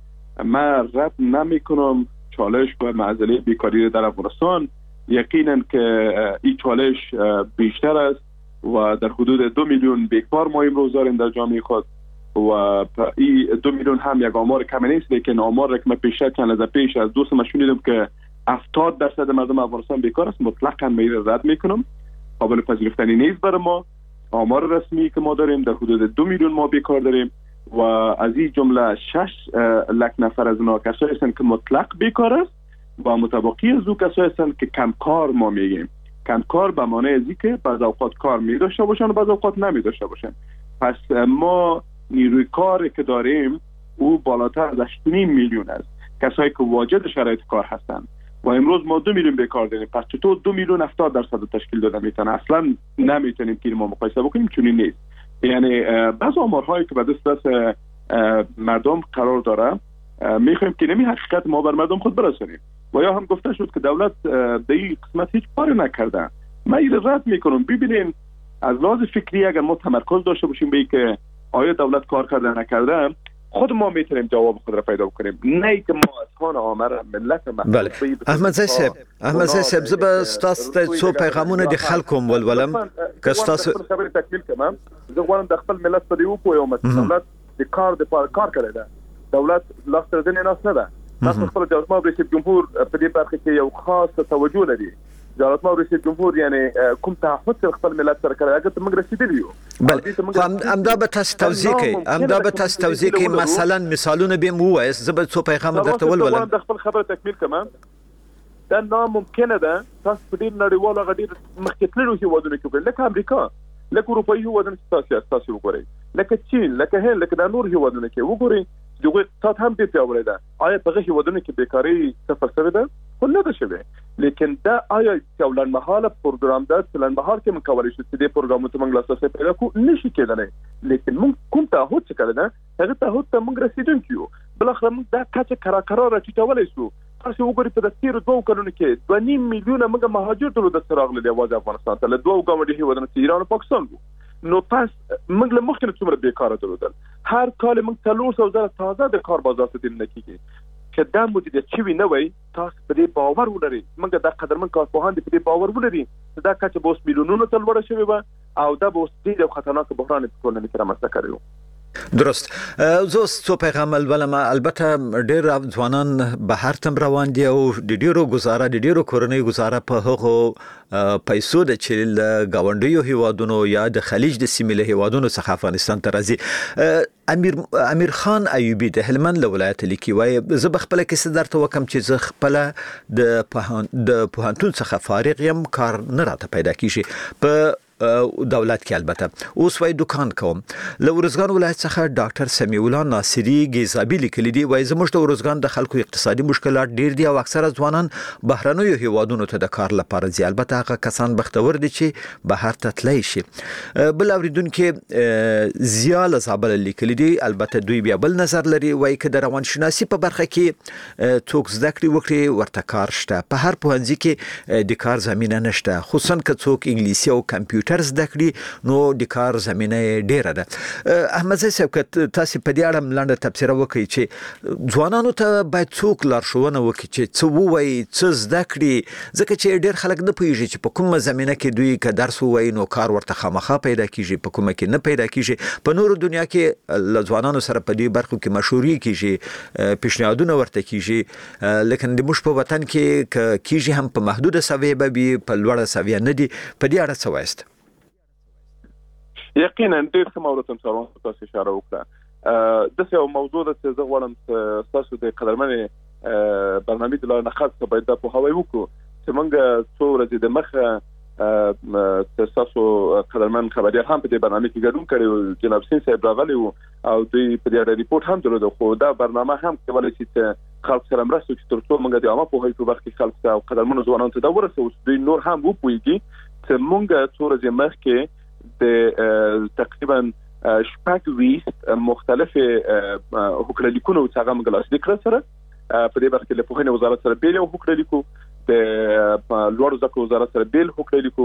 من رد نمی کنم چالش و معضله بیکاری در افغانستان. یقینا که این چالش بیشتر است و در حدود دو میلیون بیکار ما امروز داریم در جامعه خود و این دو میلیون هم یک آمار کمی نیست لیکن آمار که من پیشتر چند لحظه پیش از دوست ما شنیدم که هفتاد درصد مردم افغانستان بیکار است. مطلقاً من رد میکنم. قابل پذیرفتنی نیست برای ما. آمار رسمی که ما داریم در حدود دو میلیون ما بیکار داریم و از این جمله شش لک نفر از اونها کسایی هستند که مطلق بیکار است و متبقی از او کسایی هستند که کمکار ما میگیم. کمکار به معنی ازی که بعض اوقات کار می داشته باشن و بعض اوقات نمی داشته باشن. پس ما نیروی کاری که داریم او بالاتر از هشت و نیم میلیون است کسایی که واجد شرایط کار هستند و امروز ما دو میلیون بیکار داریم. پس چطور دو میلیون هفتاد درصد تشکیل داده میتونه؟ اصلا نمیتونیم که ما مقایسه بکنیم چون نیست. یعنی بعض آمارهایی که به دست دست مردم قرار داره میخوایم که نمی حقیقت ما بر مردم خود برسونیم و یا هم گفته شد که دولت در این قسمت هیچ کاری نکرده. من این رد میکنم. ببینین از لحاظ فکری اگر ما تمرکز داشته باشیم به این که آیا دولت کار کرده نکرده خود ما میتونیم جواب خود را پیدا بکنیم نه که ما از خان آمر ملت بله. احمدزی صاحب احمدزی صاحب زه به ستاسو ته څو پیغامونه د خلکو ولولم که ستاسو خبرې تکمیل کړم. زه غواړم د خپل ملت په دې وپوهیم چې دولت د کار د پاره کار کړی ده. دولت لاس تر ځنې ناست نه ده. تاسو خپل جلسه رئیس جمهور په دې برخه کې یو خاص توجه لري. جلسه رئیس جمهور یعنی کوم تعهد سره خپل ملت سره کړی هغه ته موږ رسیدلی یو. بله همدا به تاسو توضیح کړئ همدا به تاسو توضیح کړئ مثلا مثالونه به مو وایست زه به څو پیغام درته ولولم. د خپل خبره تکمیل کړم. دا ناممکنه ده تاسو په دې نړیوالو غډیر مخکې تللو هیوادونو کې وګورئ لکه امریکا لکه اروپایي هیوادونو کې تاسو وګورئ لکه چین لکه هند لکه د نور هیوادونو کې وګورئ دغه اقتصاد هم ډېر پیاوړی ده. آیا په هغه هیوادونو کې بیکاری صفر شوې ده؟ خو نه ده شوې. لیکن دا آیا یو لنډمهاله پروګرام ده چې لنډمهال کې موږ کولی شو چې دې پروګرامونو ته موږ لاسرسی پیدا کړو؟ نشي کېدلی. لیکن موږ کوم تعهد چې کړی ده هغه تعهد ته موږ رسېدونکي یو. بالاخره موږ دا کچه کرا کرا راټیټولی شو. تاسو وګورئ په تیرو دوه کلونو کې دوه نیم میلیونه موږ مهاجر درلودل چې راغلي یوازې افغانستان ته له دوه ګاونډي هیوادونو چې ایران او پاکستان وو. نو پس موږ له مخکې څومره بیکاره درلودل هر کال موږ څلور سوه زره تازه د کار بازار ته دننه کیږي که دا مدیریت شوي نه وای تاسو په دې باور ولرئ موږ د قدرمن کارپوهان دې په دې باور ولري چې دا کچه به اوس میلیونونو ته لوړه شوې وه او دا به اوس ډېر یو خطرناک بحران په ټولنه کې رامنځته کړی و. درست. زه څو پیغام ولم البته ډېر ځوانان بهر تم روان دي او د ډېرو گزاره د ډېرو کورنۍ گزاره په هغو پیسو د چې له گاونډیو هیوادونو یا د خلیج د سیمې له هیوادونو څخه افغانستان ته راځي. امیر امیر خان ایوبی د هلمند له ولایت لیکي وای زه بخپل کې درته وکم چې زه خپل د د پوهنتون څخه فارغ یم کار نه راته پیدا کیږي په دولت کې البته اوس وای دکان کوم. له ورزګان ولایت څخه ډاکټر سمیع الله ناصری ګیزابی لیکلی دی وای زموږ د ورزګان د خلکو اقتصادي مشکلات ډیر دي او اکثره ځوانان بهرنیو هیوادونو ته د کار لپاره ځي البته هغه کسان بختور دي چې بهر ته تللی شي. بل اوریدونکو زیال زابل لیکلی دی البته دوی بیا بل نظر لري وای که د روان شناسي په برخه کې څوک زده کړي وکړي ورته کار شته په هر پوهنځي کې د کار زمينه نشته خصوصا که څوک انګلیسي او کمپیوټر زده کړي نو د کار زمينه ډیره ده. احمد زئی صاحب که تاسو په دې اړه لاندې تبصره وکړئ چې ځوانانو ته باید څوک لارښوونه وکړي چې څه ووایي څه زده کړي ځکه چې ډیر خلک نه پوهیږي چې په کومه زمينه کې دوی که درس ووایي نو کار ورته خامخا پیدا کیږي په کومه کې نه پیدا کیږي. په نورو دنیا کې له ځوانانو سره په دې برخو کې مشورې کیږي پیشنهادونه ورته کیږي لیکن د موږ په وطن کې کیږي هم په محدوده سویه به په لوړه سویه نه دي. په دې اړه څه وایست؟ یقینا ډېر ښه موضوع ته څارونکو تاسو اشاره وکړه. داسې یو موضوع ده چې زه غواړم ستاسو د قدرمنې برنامې د لارې نه خاص باید دا پوهاوی وکړو چې موږ څو ورځې د مخه ستاسو قدرمن خبریال هم په دې برنامې کې ګډون کړی و جناب سین صاحب راغلی و او دوی په دې اړه ریپورټ هم درلود خو دا برنامه هم کولی شي چې خلک سره مرسته وکړي تر څو موږ د عامه پوهاوي په برخه کې خلک ته او قدرمنو ځوانانو ته دا ورسوو چې دوی نور هم وپوهېږي چې موږ څو ورځې مخکې د تقریبا شپږ ویشت مختلف هوکړه لیکونه چې هغه موږ لاسلیک کړل سره په دې برخه کې له پوهنې وزارت سره بیل هوکړه لیکو د لوړو زده کړو وزارت سره بیل هوکړه لیکو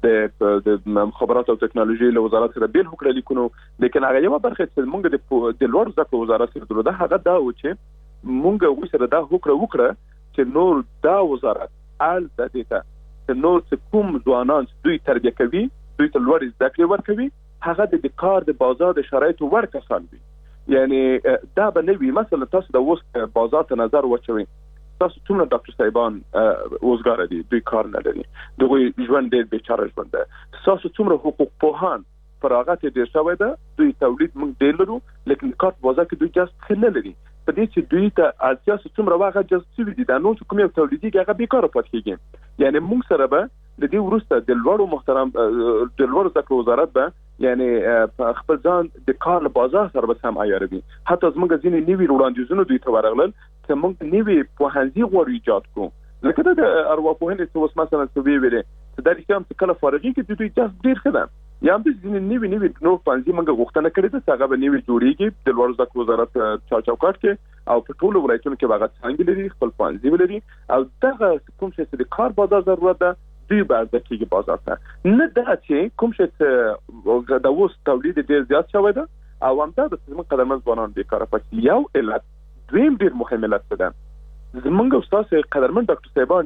د مخابرات او ټکنالوژي له وزارت سره بیل هوکړه لیکو لیکن هغه یو برخه چې موږ د لوړو زده کړو وزارت سره درلوده هغه دا و چې موږ وې سره دا هوکړه وکړه چې نور دا وزارت ال د دې ته چې نور کوم ځوانان دوی تربیه کوي دوی ته لوړ زده کړې ورکوي هغه د کار د بازار د شرایطو ور کسان وي. یعنی دا به نه وي مثلا تاسو د اوس بازار ته نظر واچوئ تاسو څومره ډاکټر صاحبان اوسګار دي دوی کار نه لري دوی ژوند ډېر بیچاره ژوند ده. تاسو څومره حقوق پوهان فراغت ډېر شوی ده دوی تولید موږ ډېر لرو لیکن کار بازار کې دوی جست څه نه لري په دې چې دوی ته اړتیا څومره واغه جست شوي دي دا نو کوم یو تولیدي هغه بیکاره پاتې کیږي. یعنی موږ سره به د دې وروسته د لوړو محترم د لوړو زده کړو وزارت به یعنی خپل ځان د کار له بازار سره به سم عیاروي. حتی زموږ ځینې نوي وړاندیزونه دوی ته ورغلل چې موږ نوي پوهنځي غواړو ایجاد کړو لکه د ارواپوهنې چې اوس مثلا څه وی ویلې چې دا رښتیا هم چې کله فارغي کې دوی جذب ډېر ښه ده یا هم ځینې نوي نوي نور پوهنځي موږ غوښتنه کړې ده چې هغه به نوي جوړېږي د لوړو زده کړو وزارت چوکاټ کې او په ټولو ولایتونو کې به هغه څانګې لري خپل پوهنځي ولري او دغه کوم شی چې د کار بازار ضرورت ده دوی باید د کېږي بازار ته نه دا چې کوم شی چې د اوس تولید ډېر زیات شوی ده او همدا د زموږ قدرمن ځوانان بیکاره پاتې یو علت دویم ډېر مهم علت څه ده زموږ استاد قدرمن ډاکټر صاحبان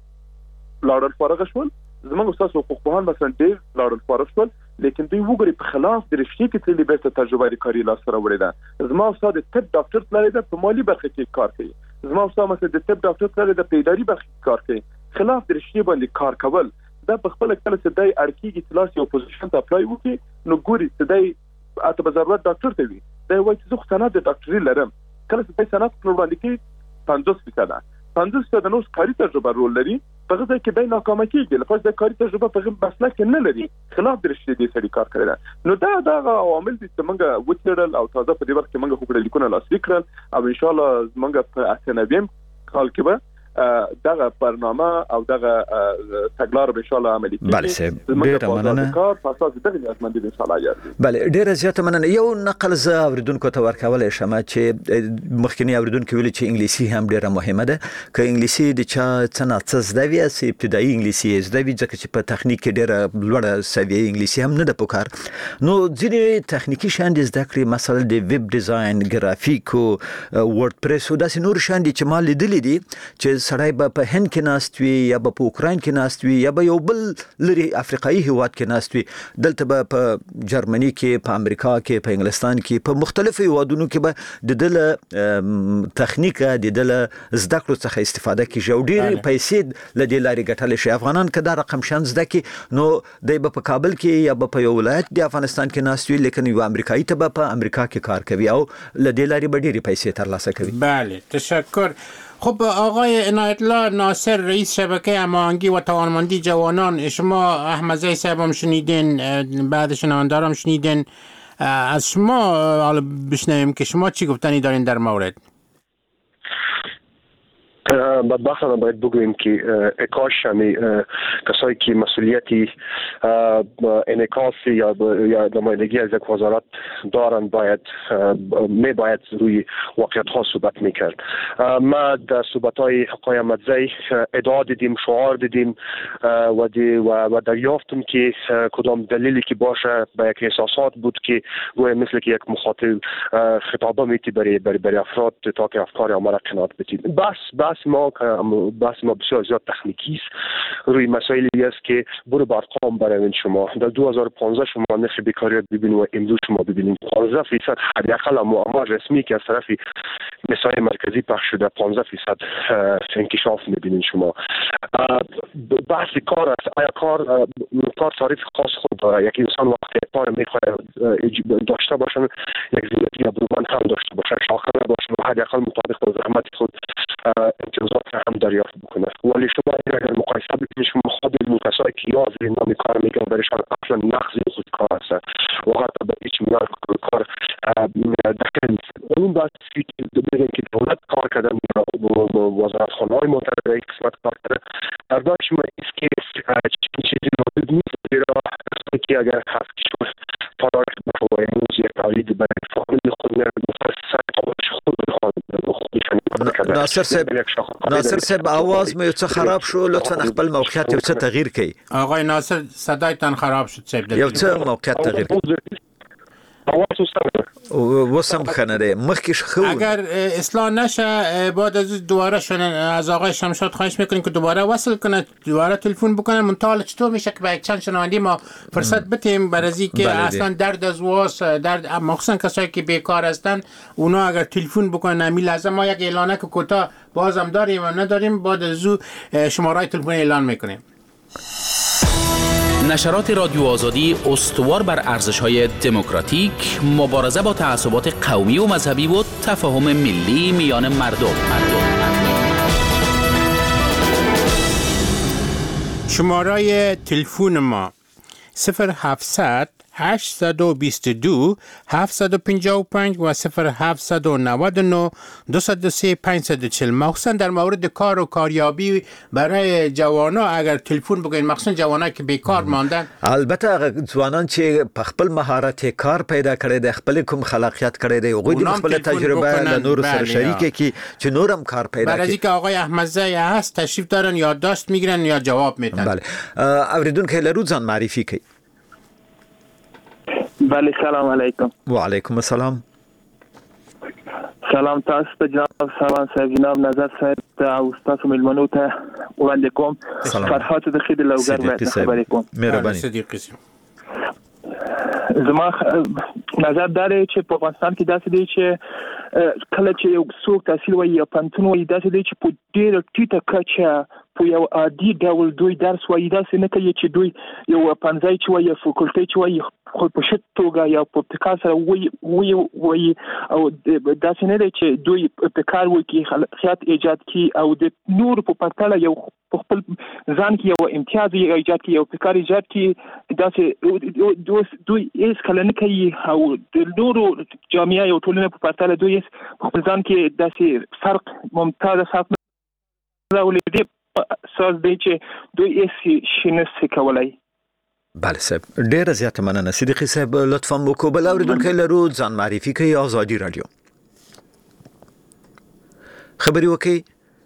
ډېر لاړل فارغ شول زموږ استاد حقوق پوهان مثلا ډېر لاړل فارغ شول لیکن دوی وګوري په خلاف د رښتیا کې تللی بیرته تجربه کاري لاس سره وړي ده. زما استاد طب ډاکټر تللی ده په مالي برخه کې کار کوي زما استاد مثلا د طب ډاکټر تللی ده په اداري برخه کې کار کوي خلاف د رښتیا باندې کار کول دا په خپل کله چې دای اړکیږي چې یو پوزیشن ته اپلای وکړي نو ګوري چې دای اته به ضرورت ډاکټر ته وي دا وایي چې زه سند د ډاکټري لرم کله چې دای سند کړو باندې کې پنځوس فیصد پنځوس فیصد نو کاري تجربه رول لري په هغه کې دای ناکامه کیږي لکه د کاري تجربه په مسله کې نه لري خلاف د رښتیا دي سړي کار کوي نو دا دا عوامل دي چې موږ وڅېړل او تازه په دې وخت کې موږ هوکړه لیکونه لاسلیک کړل او ان شاء الله موږ په اته نویم کال کې به دغه برنامه او دغه تګلار به ان شاء الله عملي کیږي. بله سه ډیر مننه. کار په اساس دغه نیازمندي د صلاحیت. بله ډیر زیاته مننه. یو نقل ز اوریدونکو ته ورکول شمه چې مخکنی اوریدونکو ویل چې انګلیسي هم ډیره مهمه ده. که انګلیسي د چا څنګه څه زده وي سي ابتدایي انګلیسي زده وي ځکه چې په تخنیک کې ډیره لوړه سویه انګلیسي هم نه ده پکار. نو ځینې تخنیکی شان د زده کړې مثلا د ویب ډیزاین، ګرافیک او ورډپریس او داسې نور شان دي چې ما لیدلې دي چې سړی به په هند کې ناست وي یا به په اوکراین کې ناست وي یا به یو بل لري افریقایي هیواد کې ناست وي. دلته به په جرمني کې، په امریکا کې، په انګلستان کې، په مختلفو هیوادونو کې به د دل تخنیک د دل زده کړو څخه استفاده کیږي او ډېر پیسې له دې لارې ګټل شي. افغانان که دا رقم شان زده کی نو د په کابل کې یا په یو ولایت د افغانستان کې ناست وي لیکن یو امریکایي ته په امریکا کې کار کوي او له دې لارې به ډېرې پیسې ترلاسه کوي. بله تشکر. خب آقای عنایت الله ناصر رئیس شبکه هماهنگی و توانمندی جوانان، شما احمدزی صاحب هم شنیدین، بعد شنوندارم شنیدین، از شما حالا بشنویم که شما چی گفتنی دارین در مورد؟ بدبختانه باید بگوییم که کاش همی کسایی که مسئولیتی انعکاس یا یا نمایندگی از یک وزارت دارن باید می باید روی واقعیت ها صحبت میکرد. ما در صحبت های آقای احمدزی ادعا دیدیم، شعار دیدیم و دی و دریافتیم که کدام دلیلی که باشه به یک احساسات بود که گویا مثل که یک مخاطب خطابه میتی برای برای افراد تا که افکار ما را قناعت بدید. بس بس ما بس ما بسیار زیاد تکنیکی است. روی مسائلی است که برو با ارقام برای شما در دو هزار و پانزده شما نرخ بیکاری ببینید و امروز شما ببینید پانزده درصد حداقل آمار رسمی که از طرف نسای مرکزی پخش شده پانزده درصد انکشاف میبینید شما. بحث کار است. آیا کار کار تعریف خاص خود داره. یک انسان وقتی کار میخواد داشته باشه یک زندگی برومند هم داشته باشه، شاخصه باشه و حداقل مطابق با زحمت خود امتیازات هم دریافت بکنه. ولی شما اگر مقایسه بکنید شما خود کسایی که یا زیر نام کار میکنن برایشان اصلا نقض خود کار است و حتی به هیچ میان کار داخل نیست. اون باید بگیم که دولت کار کرده و وزارت خانه‌های معتبر در یک قسمت کار کرده. در داشت شما است که چیزی موجود نیست زیرا کسایی که اگر هفت کشور فرار کنه و امروز یک تولید برای فامیل خود میرد مفصل تابش خود بخواد ناصر صاحب ناصر صاحب آواز مې څه خراب شو، لطفا خپل موقعیت یو څه تغییر کړئ. آقای ناصر صدایتان خراب شد صاحب. یو څه موقعیت تغییر کړئ. وسم خنده مخکش خو اگر اصلاح نشه بعد از دوباره شون از آقای شمشاد خواهش میکنیم که دوباره وصل کنه، دوباره تلفن بکنه. منتها چطور میشه که به یک چند شنوندی ما فرصت بتیم برای که اصلا درد از واس درد مخصوصا کسایی که بیکار هستن اونا اگر تلفن بکنن نمی لازم ما یک اعلانه که کوتاه بازم داریم و نداریم بعد از او شماره تلفن اعلان میکنیم. نشرات رادیو آزادی استوار بر ارزش‌های دموکراتیک، مبارزه با تعصبات قومی و مذهبی و تفاهم ملی میان مردم. شماره تلفن ما صفر هفتصد هشتصد و بیست و دو هفتصد و پنجاه و پنج و صفر هفتصد و نود و نه دویست و سه پانصد و چهل. مخصوصا در مورد کار و کاریابی برای جوانا اگر تلفن بگین، مخصوصا جوانایی که بیکار ماندن. البته ځوانان چې په خپل مهارت کار پیدا کړي د خپل کوم خلاقیت کړي دی او د خپل تجربه له نور سره شریکه کی چې نورم کار پیدا کړي. برای که آقای احمدزی هست تشریف دارن یادداشت میگیرن یا جواب میدن. بله اوریدونکو له روزان معرفي کوي. بله سلام علیکم. و علیکم السلام. سلام تاسو ته جناب سلام صاحب، جناب نظر صاحب او تاسو ملمنو ته وړاندې کوم. فرحات د خید لوګر مې خبرې کوم. مهرباني. صدیقي زما نظر دا دی چې په افغانستان کې داسې دی چې کله چې یو څوک تحصیل وایي یا پنتون وایي داسې دی چې په ډېره ټیټه کچه په یو عادي ډول دوی درس وایي، داسې نه کوي چې دوی یو پنځای چې وایي فاکولټي چې وایي خو په شت توګه یا په ابتکار سره وایي وایي او داسې نه دی چې دوی ابتکار وایي کې خلاقیت ایجاد کړي او د نور په پرتله یو په خپل ځان کې یو امتیاز ایجاد کړي، یو ابتکار ایجاد کړي. داسې دوی هیڅ کله نه کوي او د نورو جامعه او ټولنې په پرتله دوی په خپل ځان کې داسې فرق ممتاز فرق راولي دي اساس دی چې دوی هیڅ شي نشي کولای. بله صاحب ډیره زیاته مننه. صدیقي صاحب لطفا وکوبل اوریدونکو لرو ځان معرفي کوي. آزادي رادیو خبري وکي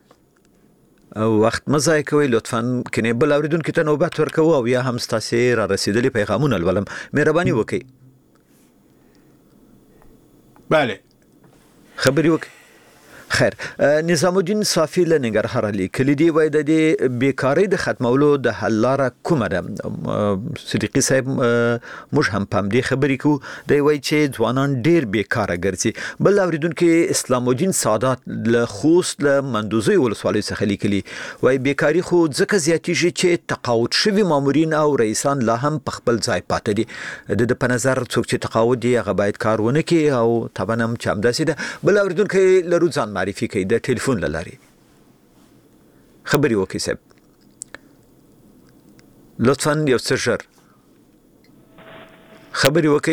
وخت مزای کوي لطفا کنه بل اوریدونکو ته نوبت ورکو او یا هم ستاسو را رسیدلي پیغامونه ولولم مهرباني وکي. بله خبري وکي. خیر نظام الدین صافی له ننګرهار لیکلي دی وای د دې بیکاری د ختمولو د حل لاره کومه ده؟ صدیقي صاحب موږ هم پام دې خبرې کو دی وای چې ځوانان ډیر بیکاره ګرځي. بل اوریدونکو اسلام الدین سادات له خوست له مندوزي ولسوالۍ څخه لیکلي وای بیکاری خو ځکه زیاتیږي چې تقاعد شوي مامورین او رئیسان لا هم په خپل ځای پاتې دي. د په نظر څوک چې تقاعد دی هغه باید کار ونه کړي او طبعا هم چې همداسې ده. بل اوریدونکو لرو ځان معرفي کوي د ټلیفون لاري خبري وکي صاحب لطفا یو څه ژر خبري وکي.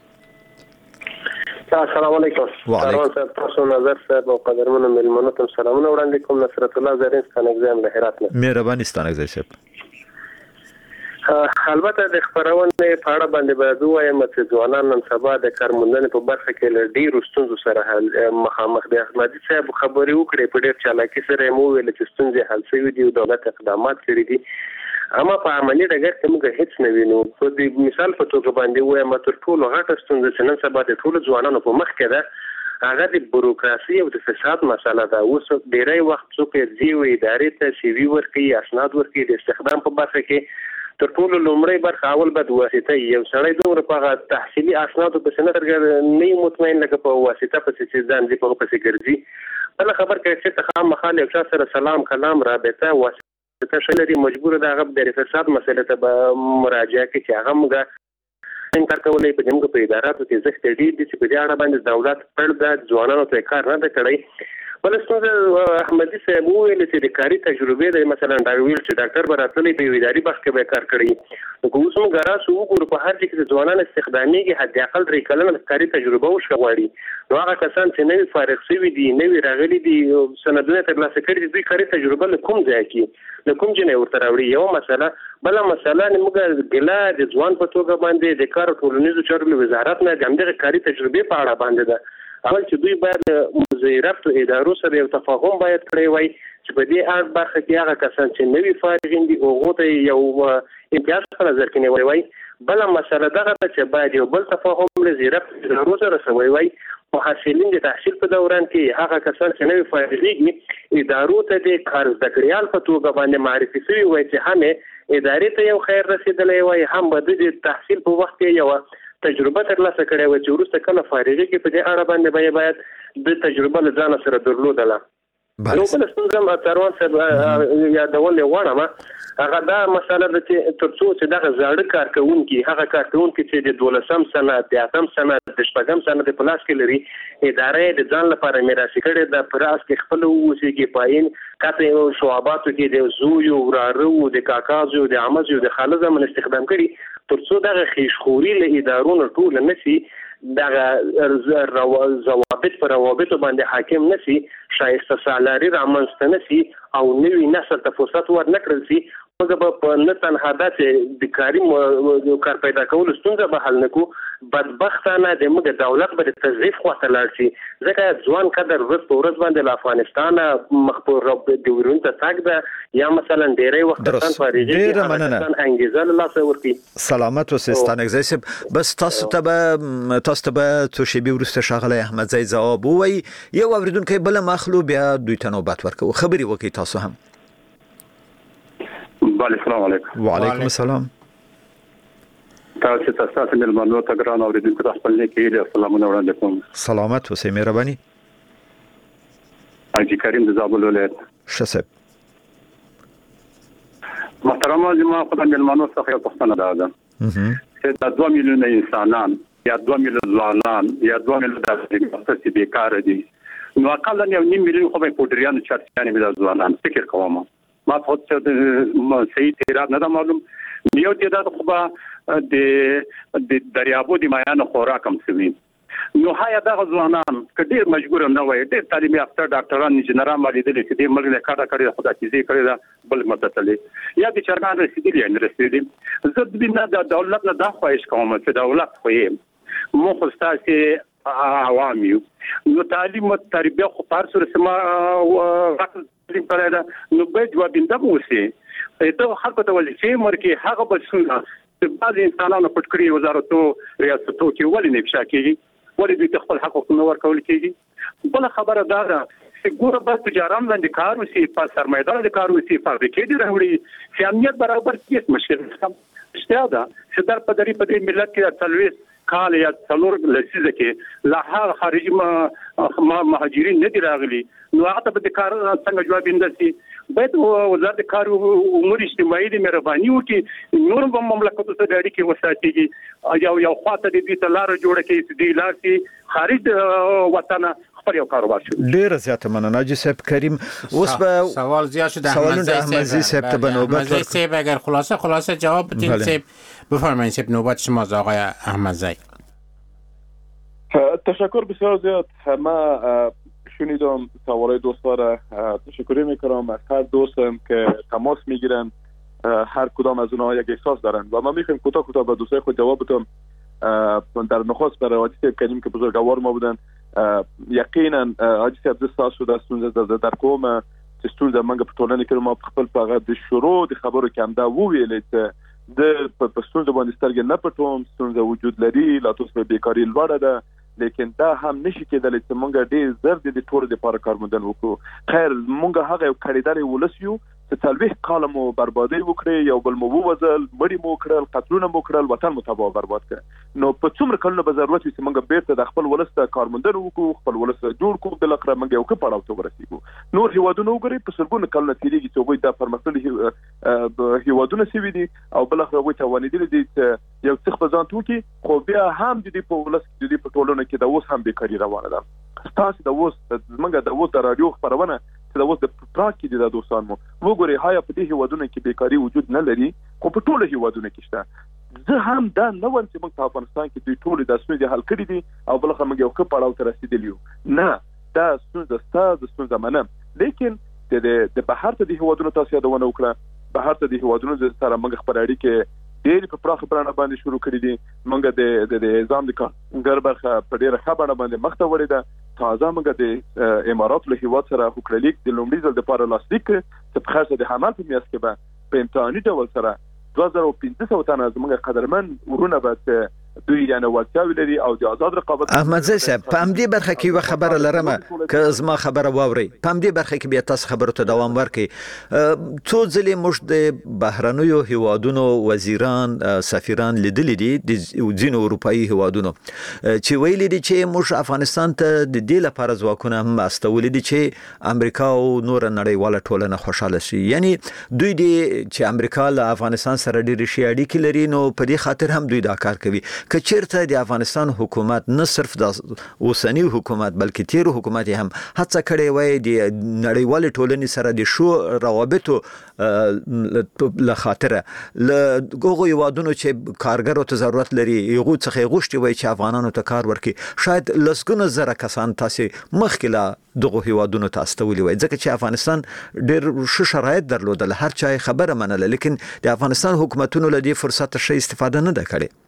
السلام علیکم. وعلیکم السلام. تاسو نظر صاحب او قدرمنو ملمنو ته سلامونه وړاندې کوم. نصرت الله زرین ستانګزم له هرات نه. مهرباني ستانګزم صاحب. البته د خبرونه په اړه باندې باید وایم چې ځوانان نن سبا د کارموندنې په برخه کې له ډیرو ستونزو سره مخامخ دي. احمدي صاحب خبرې وکړې په ډیر چالاکي سره مو ویل چې ستونزې حل شوې دي او دولت اقدامات کړي دي، اما په عملي ډګر کې موږ هیڅ نه وینو. په دې مثال په توګه باندې وایم تر ټولو غټه ستونزه چې نن سبا د ټولو ځوانانو په مخ کې ده هغه د بوروکراسي او د فساد مسله ده. اوس ډیری وخت څوک دی و ادارې ته سی وی ورکړي، اسناد ورکړي، د استخدام په برخه کې تر ټولو لومړی برخه اول بد واسطه یو سړی دومره په تحصیلي اسنادو په سند نه مطمئن لکه په واسطه په چې ځان دې په پسې ګرځي. بل خبر کې چې تخام مخاله یو سره سلام کلام رابطه واسطه شلري مجبور ده هغه د فساد مسله ته مراجعه کوي چې هغه موږ انکار کولای په دغه په اداراتو کې زخت ډیر دي چې په دې اړه باندې دولت پر د ځوانانو ته کار نه کړی. ولستونه احمدي صاحب ویل چې د کاري تجربه د مثلا دا ویل چې ډاکټر براتلې په اداري بخش کې به کار کړی. نو اوس موږ راځو وګورو په هر ځای کې ځوانان استخداميږي حد اقل درې کلنه کاري تجربه وشغواړي. نو هغه کسان چې نوې فارغ شوي دي نوې راغلي دي سندونه ترلاسه کړي دي دوی کاري تجربه له کوم ځای کې له کوم ځای ورته راوړي. یو مسله بل مسله موږ ګلا د ځوان په توګه باندې د کار ټولنیزو چارو وزارت نه ګمدغه کاري تجربه په اړه باندې ده. اول چې دوی باید مزیرات او ادارو سره یو تفاهم باید کړی وای چې په دې اړه برخه کې هغه کسان چې نوې فارغین دي او ته یو امتیاز په نظر کې نیوي وای. بل مسله دغه چې باید یو بل تفاهم لزیرات ادارو سره سوي وای. محصلین د تحصیل په دوران کې هغه کسان چې نوې فارغیږي ادارو ته د کار زده کړیال په توګه باندې معرفي شوي وای چې هم ادارې ته یو خیر رسیدلې وای هم د تحصیل په وخت کې یو تجربه ترلاسه کړې و چې وروسته کله فارغي کې په دې اړه باندې باید د تجربه له ځان سره درلودله. نو بل څه هم تروان صاحب یادول غواړم هغه دا مسله ده چې تر څو چې دغه زاړه کارکونکي هغه کارکونکي چې د دولسم سنه د اتم سنه د شپږم سنه د پلاس کې لري ادارې د ځان لپاره میراثي کړي د پراس کې خپل اوسېږي پاین کاته شعباتو کې د زویو ورارو د کاکازو د عمزو د خالص من استخدام کړي تر څو دغه خیشخوري له ادارونو ټول نشي دغه ضوابط پر روابط باندې حاکم نشي شایسته سالاري رامنځته نشي او نوی نسل ته فرصت ورنکړل شي. موږ په نه تنها د کاري کار پیدا کول ستونزه به حل نکو بدبختانه د موږ دولت به تضعیف خواته لاړ شي ځکه ځوان قدر ورځ په ورځ باندې له افغانستان مخبر د ورون ته تاګ ده یا مثلا ډیری وخت تان فارغي افغانستان انګیزه له لاسه ورکی. سلامت اوسې ستانګزیسب بس تاسو ته تاسو ته څو شی به ورسته شغله احمد زئی جواب وای یو اوریدونکو بل مخلو بیا دوی ته نوبت ورکو خبري وکي تاسو هم. بله السلام علیکم. وعلیکم السلام. تاسو ته تاسو ملمنو ته ګران اوریدونکو تاسو په لکه یې سلامونه وړاندې کوم. سلامت اوسئ مهرباني. حاجی کریم د زابل ولایت. شسب. محترم جماعت خدای ملمنو څخه یو پوښتنه ده. چې دا دوه میلیونه انسانان یا دوه میلیونه ځوانان یا دوه میلیونه د څه بیکار دي نو اقل یو نیم میلیون خو په پودریانو چارچانې د ځوانان فکر کوم ما په څه صحیح تعداد نه معلوم یو تعداد خو به د د دریابو د مایانو خوراک هم سوي نو هاي دغه ځوانان کډیر مجبور نه وای ډیر تعلیم یافته ډاکټران انجنیران باندې د دې ملګری نه کار کوي خدای چې کوي دا بل مدتلې یا د چرګان رسیدلی نه رسیدلی زه د بنا د دولت نه دا خواهش کوم چې دولت خو یې مو خو تاسو عوام یو نو تعلیم او تربیه خو پر سره سم تعلیم پرېدا نو به جوابنده مو سي ته خلکو ته ولې چې مرکه هغه بسونه د بعض انسانانو پټکړي وزارتو ریاستو کې ولې نه افشا کیږي ولې دوی خپل حقوق نه ورکول کیږي بل خبره دا ده چې ګوره بس تجاران باندې کار وسی په سرمایدار د کار وسی فابریکې دي راوړي چې امنیت برابر کیږي مشکل نشته اشتیا ده چې در په دری په دې ملت کې تلويس کال یا څلور لسیزه کې لا هغه خارجي مهاجرین نه دي راغلي نو هغه ته د کار څنګه جواب اندسي باید وزارت کار او امور اجتماعي د مهرباني وکړي نور په مملکتو سره اړیکې کې وساتېږي یو یو خاطر دې ته لار جوړه کړي چې د لارې خارج وطن خپل یو کاروبار شي ډیر زیات مننه حاجی صاحب کریم اوس به سوال زیاد شده احمدزی صاحب ته به نوبت صاحب اگر خلاصه خلاصه جواب بدین صاحب بفرمایید صاحب نوبت شما آقای احمدزی تشکر بسیار زیاد ما شنیدم سوالای دوستا را تشکر میکنم از هر دوستم که تماس میگیرن هر کدام از اونها یک احساس دارن و ما میخوایم کوتاه کوتاه به دوستای خود جواب بدم در نخست برای حاجی صاحب کریم که بزرگوار ما بودن یقینا حاجی صاحب دست تاسو د ستونزه در کوم چې ستونزه منګه په ټولنه کې ما خپل په د شروع د خبرو کې هم دا وویل چې د په ستونزه باندې سترګې نه پټوم ستونزه وجود لري لا تاسو په بیکاری لوړه ده لیکن دا هم نشي کېدلی چې مونږ ډېر زر د دې ټولو لپاره کارموندنه وکړو خیر مونږ هغه یو کړیدلی ولس یو چې څلوېښت کاله مو بربادي وکړې یو بل مو ووژل مړي مو کړل قتلونه مو کړل وطن مو تباه برباد کړ نو په څومره کلونو به ضرورت وي چې مونږ بیرته د خپل ولس ته کارموندنه وکړو خپل ولس جوړ کړو بالاخره مونږ یو ښه پړاو ته ورسېږو نور هیوادونه وګورئ په سلګونه کلونه تېرېږي چې هغوی دا پرمختللي هیوادونه سوي دي او بالاخره هغوی توانېدلي دي چې یو څه په ځان وکړي خو بیا هم د دې په ولس کې د دې په ټولنه کې د اوس هم بیکاري روانه ده ستاسو د اوس زموږ د اوس د راډیو خپرونه چې د اوس د پراګ کې دي د دوستان مو وګورئ هایا په دې هیوادونو کې بیکاري وجود نه لري خو په ټولو هیوادونو کې شته زه هم دا نه وایم چې موږ په افغانستان کې دوی ټولې دا ستونزې حل کړي دي او بالاخره موږ یو ښه پړاو ته رسېدلي یو نه دا ستونزه ستا د ستونزه منم لیکن د بهر ته د هیوادونو تاسو یادونه وکړه بهر ته د هیوادونو سره موږ خپل اړیکې ډېر په پراخه بڼه باندې شروع کړي دي موږ د د نظام د کارګر برخه په ډېره ښه بڼه باندې مخ ته وړې ده تازه موږ د امارات له هیواد سره هوکړلیک د لومړي ځل دپاره لاسلیک چې په خرڅ د حمل په میاشت کې به په امتحاني ډول سره دوه زره پنځه سوه تنه زموږ قدرمن ورونه به دوی یعنی وړتیاوې لري او د آزاد رقابت احمدزی صاحب په همدې برخه کې یوه خبره لرمه که زما خبره واورئ په همدې برخه کې بیا تاسو خبرو ته دوام ورکړئ څو ځلې موږ د بهرنیو هیوادونو وزیران سفیران لیدلي دي د ځینو اروپایي هیوادونو چې ویلي دي چې موږ افغانستان ته د دې لپاره ځواکونه هم استولي دي چې امریکا او نور نړیواله ټولنه خوشحاله شي یعنی دوی دي چې امریکا له افغانستان سره ډېرې ښې اړیکې لري نو په دې خاطر هم دوی دا کار کوي که چیرته د افغانستان حکومت نه صرف د اوسنی حکومت بلکې تیر حکومت هم هڅه کړې وای د نړیوال ټولنې سره د شو روابطو له خاطره له هغو هیوادونو چې کارګرو ته ضرورت لري هغو څخه غوښتي وای چې افغانانو ته کار ورکړي شاید لسګونه زره کسان تاسې مخکې له دغو هیوادونو ته استولي وای ځکه چې افغانستان ډېر ښه شرایط درلودل هر چا خبره منله لیکن د افغانستان حکومتونو له دې فرصت ښه استفاده نه ده کړې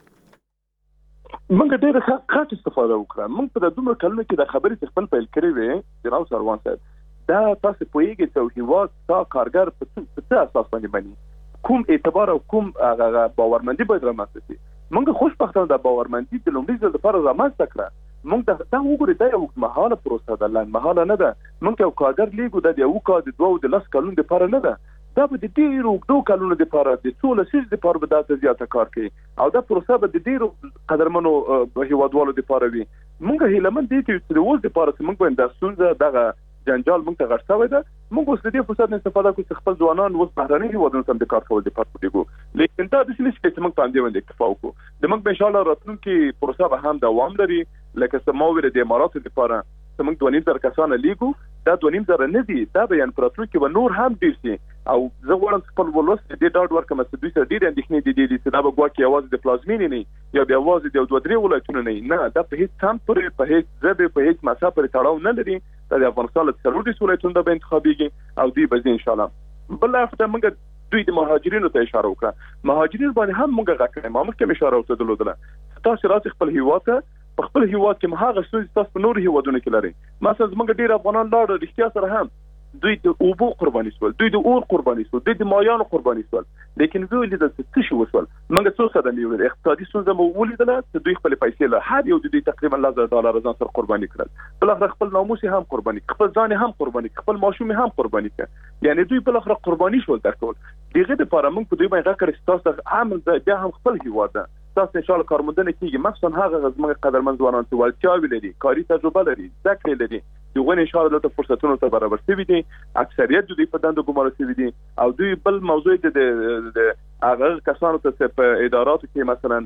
موږ ډېره ښه استفاده وکړه موږ په دومره کلونو کې د خبرې چې خپل پیل کړې وې جناب سروان صاحب دا تاسو پوهیږئ چې هیواد ستا کارګر په څه اساس باندې مني کوم اعتبار او کوم باورمندي باید رامنځته شي موږ خوشبختانه د باورمندي د لومړي ځل لپاره رامنځته کړه موږ دا وګورئ دا یو اوږدمهاله پروسه ده لنډمهاله نه ده موږ یو کارګر لیږو دا د یو کال د دوه د لس کلونو دپاره نه ده دا به د ډېرو اوږدو کلونو دپاره د څو لسیزو دپاره به دا ته زیاته کار کوي او دا پروسه به د ډېرو قدرمنو هیوادوالو دپاره وي موږ هیلهمند دي چې د اوس دپاره چې موږ باید دا ستونزه دغه جنجال موږ ته غټ شوی ده موږ اوس د دې فرصت نه استفاده کوو چې خپل ځوانان اوس بهرني هیوادونو ته هم د کار کولو دپاره ولیږو لیکن دا داسې نشي چې موږ په همدې باندې اکتفا وکړو د موږ به انشاءالله راتلونکي پروسه به هم دوام لري لکه څه ما وویل د اماراتو دپاره چې موږ دوه نیم زره کسانه لیږو دا دوه نیم زره نه دي، دا به یعنې په راتلونکي کې به نور هم ډېر شي. او زه غواړم خپل ولس ته دې ډاډ ورکړم چې دوی سره ډېرې اندېښنې دي دي چې دا به ګواکې یوازې د پلازمینې نه یا بیا یوازې د یو دوه درې ولایتونو نه نه، دا په هېڅ سمت پورې، په هېڅ ژبې، په هېڅ مذهب پورې تړاو نه لري. دا د افغانستان له څلور دېرش ولایتونو نه به انتخابېږي او دوی به ځي انشاءالله. بله هفته موږ دوی د مهاجرینو ته اشاره وکړه. مهاجرین باندې هم موږ غږ کړی، ما مخکې اشاره ورته درلودله. تاسو راسئ خپل هېواد ته، په خپل هېواد کې هغه ستونزې تاسو په نورو هېوادونو کې لرئ. مثلا زموږ ډېر افغانان لاړل، رښتیا سره هم دوی د اوبو قرباني شول، دوی د اور قرباني شول، دوی د مایانو قرباني شول، لیکن دوی لیدل چې څه شي وشول. موږ څو صدمې ولیدل، اقتصادي ستونزه مو ولیدله چې دوی خپل پیسې له هر یو د دوی تقریبا لس زره ډالر ځان سره قرباني کړل. بالاخره خپل ناموس هم قرباني کړ، خپل ځان هم قرباني کړ، خپل ماشوم هم قرباني کړ. یعنی دوی بالاخره قرباني شول. دا ټول دغه لپاره موږ په دوی باندې راکړی تاسو هم بیا هم خپل هیواد تاسو ان شاء الله کارموندنه کیږي، مخصوصا هغه زموږ قدرمن ځوانان چې ولتیاوي لري، کاري تجربه لري، ذکر لري، دغه ان شاء الله ته فرصتونو ته برابر شوي دي. اکثریت دوی په دندو ګمارل شوي دي او دوی بل موضوع د هغه کسانو ته په اداراتو کې مثلا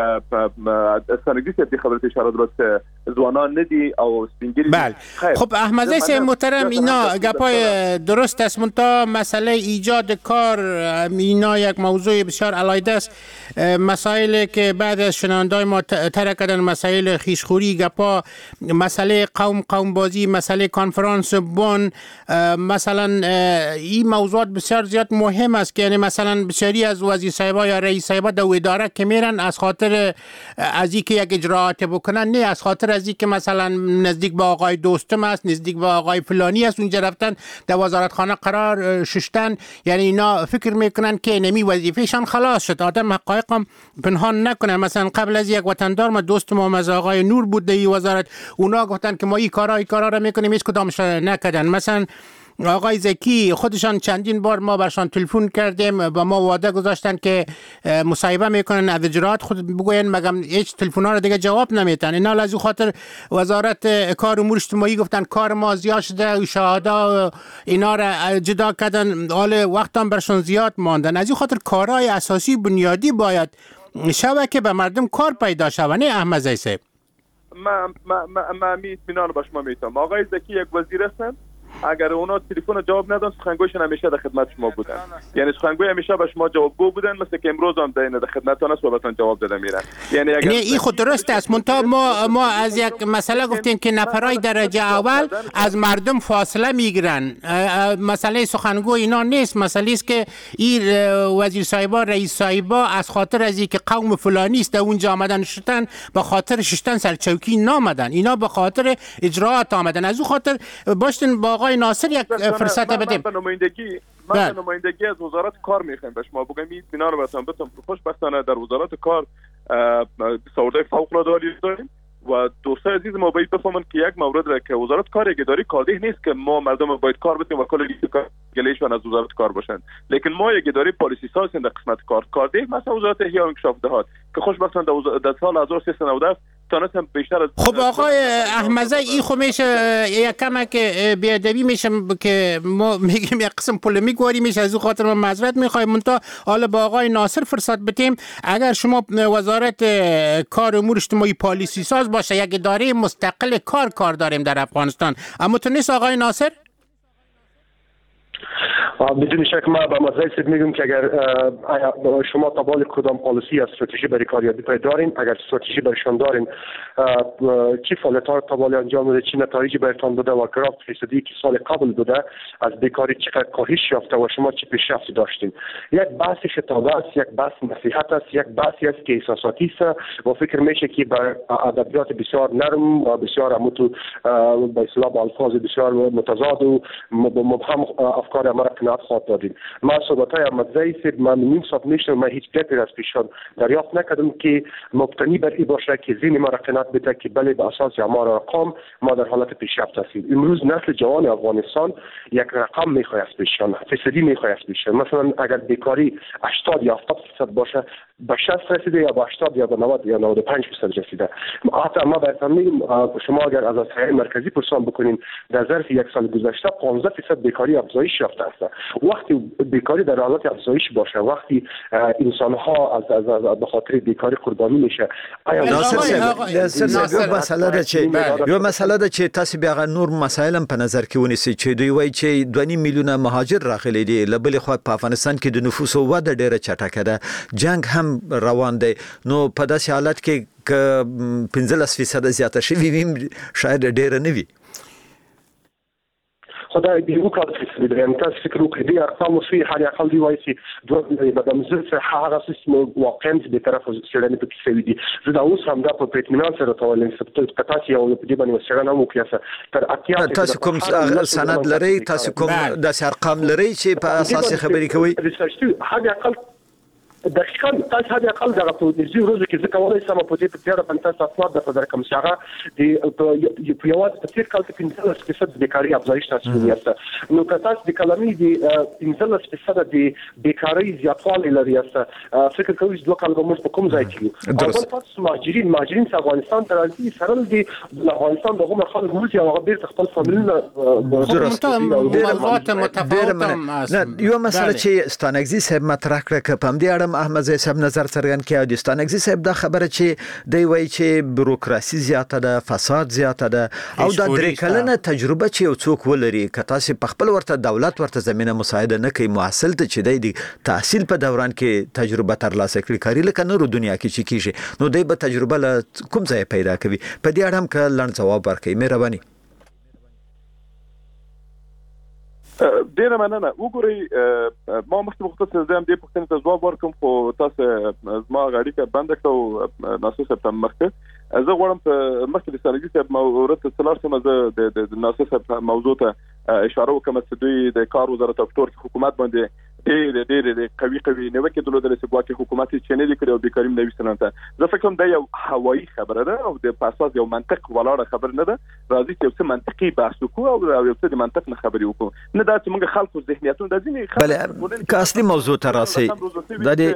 سرنگی سیب خبرت اشاره درست زوانان ندی او سپینگیری. بله خب احمدزی سه محترم، اینا گپای درست است، منتها مسئله ایجاد کار اینا یک موضوع بسیار علیحده است. مسائلی که بعد از شنوندای ما طرح کردن، مسائل خیشخوری، گپا مسئله قوم قوم بازی، مسئله کنفرانس بن، مثلا این موضوعات بسیار زیاد مهم است که یعنی مثلا بسیاری از وزیر صاحبا یا رئیس صاحبا در اداره که میرن از خاطر از اینکه یک اجراعات بکنن، نه از خاطر از اینکه مثلا نزدیک به آقای دوستم است، نزدیک به آقای فلانی است، اونجا رفتن در وزارتخانه قرار ششتن. یعنی اینا فکر میکنن که نمی وظیفهشان خلاص شد، آدم حقایقم پنهان نکنه. مثلا قبل از یک وطندار ما دوست ما از آقای نور بود در وزارت، اونا گفتن که ما این کارا این کارا را میکنیم، هیچ کدامش نکردن. مثلا آقای زکی خودشان چندین بار ما برشان تلفن کردیم و ما وعده گذاشتن که مصاحبه میکنن، از اجراعات خود بگوین، مگم هیچ تلفن‌ها رو دیگه جواب نمیدن. اینا از خاطر وزارت کار امور اجتماعی گفتن کار ما زیاد شده و شهادا اینا را جدا کردن، حال وقت هم برشان زیاد ماندن. از این خاطر کارهای اساسی بنیادی باید شوه که به مردم کار پیدا شوه. نه احمدزی صاحب؟ ما ما ما ما می اطمینان به شما میتونم. آقای زکی یک وزیر هستن، اگر اونا تلفن جواب ندن سخنگویشون همیشه در خدمت شما بودن. یعنی سخنگوی همیشه به شما جوابگو بودن، مثل که امروز هم در در خدمتتون است و بهتون جواب داده میرن. یعنی اگر این خود درست است، منتها ما ما از یک مسئله گفتیم که نفرای درجه اول از مردم فاصله میگیرن. مسئله سخنگوی اینا نیست، مسئله است که این وزیر صاحبا، رئیس صاحبا از خاطر از اینکه قوم فلانی است اونجا آمدن شدن، به خاطر ششتن سرچوکی نامدن، اینا به خاطر اجراعات آمدن. از اون خاطر باشتن با آقای ناصر یک فرصت بدیم. من نمایندگی من نمایندگی از وزارت کار میخوایم به شما بگم، این اطمینان رو بهتون بدم. خوشبختانه در وزارت کار سعودای فوق العاده داریم و دوستای عزیز ما باید بفهمن که یک مورد را که وزارت کار اداری کارده نیست که ما مردم باید کار بدیم و کل گلیشون از وزارت کار باشن، لیکن ما یک اداره پالیسی ساز در قسمت کار کارده مثلا وزارت احیا و انکشاف دهات که خوشبختانه در سال هزار و سیصد و نود و هفت تانستم بیشتر از. خب آقای احمدزی این خو میشه یک کمک بیادبی میشه که ما میگیم یک قسم پولمیک واری میشه، از اون خاطر ما معذرت میخوایم. منتها حالا با آقای ناصر فرصت بدیم. اگر شما وزارت کار امور اجتماعی پالیسی ساز باشه، یک اداره مستقل کار کار داریم در افغانستان، اما تو نیست آقای ناصر؟ بدون شک ما با مزایس میگم که اگر شما قبال کدام پالیسی یا استراتژی برای کاریابی پای دارین، اگر استراتژی برشان دارین، چی فعالیت‌ها قبال انجام بده، چی نتایجی برتان بوده و گراف فیصدی که سال قبل بوده از بیکاری چقدر کاهش یافته و شما چی پیشرفت داشتین. یک بحث خطابه است، یک بحث نصیحت است، یک بحثی است که احساساتی است و فکر میشه که بر ادبیات بسیار نرم و بسیار متو به اصطلاح الفاظ بسیار متضاد و مبهم افکار ما را قناعت خواهد دادیم. ما صحبت‌های احمدزی صاحب من نیم ساعت میشنم، من هیچ گپی از پیشان دریافت نکردم که مبتنی بر این باشه که ذهن ما را قناعت بده که بله به اساس آمار ارقام ما در حالت پیشرفت هستیم. امروز نسل جوان افغانستان یک رقم میخواهد از پیشان، فیصدی میخواهد از پیشان. مثلا اگر بیکاری هشتاد یا هفتاد درصد باشه به شصت رسیده یا به هشتاد یا به نود یا نود و پنج درصد رسیده. حتی ما بهتون میگم شما اگر از هیئت مرکزی پرسان بکنین در ظرف یک سال گذشته پانزده درصد بیکاری افزایش یافته است. وقتی بیکاری در حالت افزایش باشه، وقتی انسان ها از از به خاطر بیکاری قربانی میشه، آیا ناصر مسئله ده چې یو مسئله ده چې تاسو بیا نور مسائل هم په نظر کې ونیسئ چې دوی وایي چې دوه نیم میلیونه مهاجر راغلي دي، له بلې خوا په افغانستان کې د نفوسو وده ډیره چټکه ده، جنگ هم روان دی، نو په داسې حالت کې که پنځلس فیصده زیاته شوي وي شاید ډیره نه وي. خدای دې وکړي چې د تاسو فکر وکړي د ارقام وسوي حالي اقل دی وایي چې دوه د مزل هغه سیستم واقعا د طرف سره په کې سوي دي. زه دا اوس هم دا په اطمینان سره تولم چې تاسو یو په دې باندې وسره نه وکړئ تر اتیا تاسو کوم سند لري، تاسو کوم د ارقام لري چې په اساس خبرې کوي؟ حالي اقل دقیقاً تاسو هغه اقل دغه په دې ورځو کې ځکه ولې سم په دې په تیاره باندې تاسو اسناد د قدر کوم څنګه د په یوه په تیر کال کې پنځلس فیصد بیکاری افزایش تاسو ویاسته، نو که تاسو د کلمې د پنځلس فیصد د بیکاری زیاتوالی لري استه فکر کوئ چې دوه کال به موږ په کوم ځای کې یو. اول تاسو مهاجرین مهاجرین څنګه افغانستان ته راځي سره د افغانستان دغه خلک موږ یو غیر خپل فامیلونه موضوعات متفاوته. یو مسله چې ستانګزي صاحب مطرح کړه که په دې اړه احمد زئی صاحب نظر څرګند کړي، د ستانګزي صاحب دا خبره چې دی وایي چې بیروکراسي زیاته ده، فساد زیاته ده، او دا درې کلنه تجربه چې یو څوک ولري که تاسو په خپل ورته دولت ورته زمينه مساعده نه کوي، محصل ته چې دی تحصیل په دوران کې تجربه ترلاسه کړي کاری لکه نورو دنیا کې چې کیږي، نو دی به تجربه له کوم ځای پیدا کوي؟ په دې اړه هم که لنډ ځواب ورکړئ مهرباني. ډیره مننه. وګورئ ما مخکې مختصر زم دې پوښتنې ته ځواب ورکوم خو تاسو زما غاړي بند کړو ناسو سره مخکې زه غواړم په مخکې د ستانګزي صاحب مورد ته څلور سم زه د ناسو صاحب موضوع ته اشاره وکم چې دوی د کار وزارت افطور حکومت باندې ډېر ډېر قوي قوي نیوکې درلودل چې ګواکې حکومت چې نه لیکي او د کریم نوي سنت زه فکر کوم دا یو هوایي خبره ده او د اساس یو منطق ولاړه خبره نه ده. راځي چې یو څه منطقي بحث وکړو او یو څه د منطق نه خبرې وکړو، نه دا چې موږ خلکو ذهنیتونه د ځینې بله که اصلي موضوع ته راسي دا د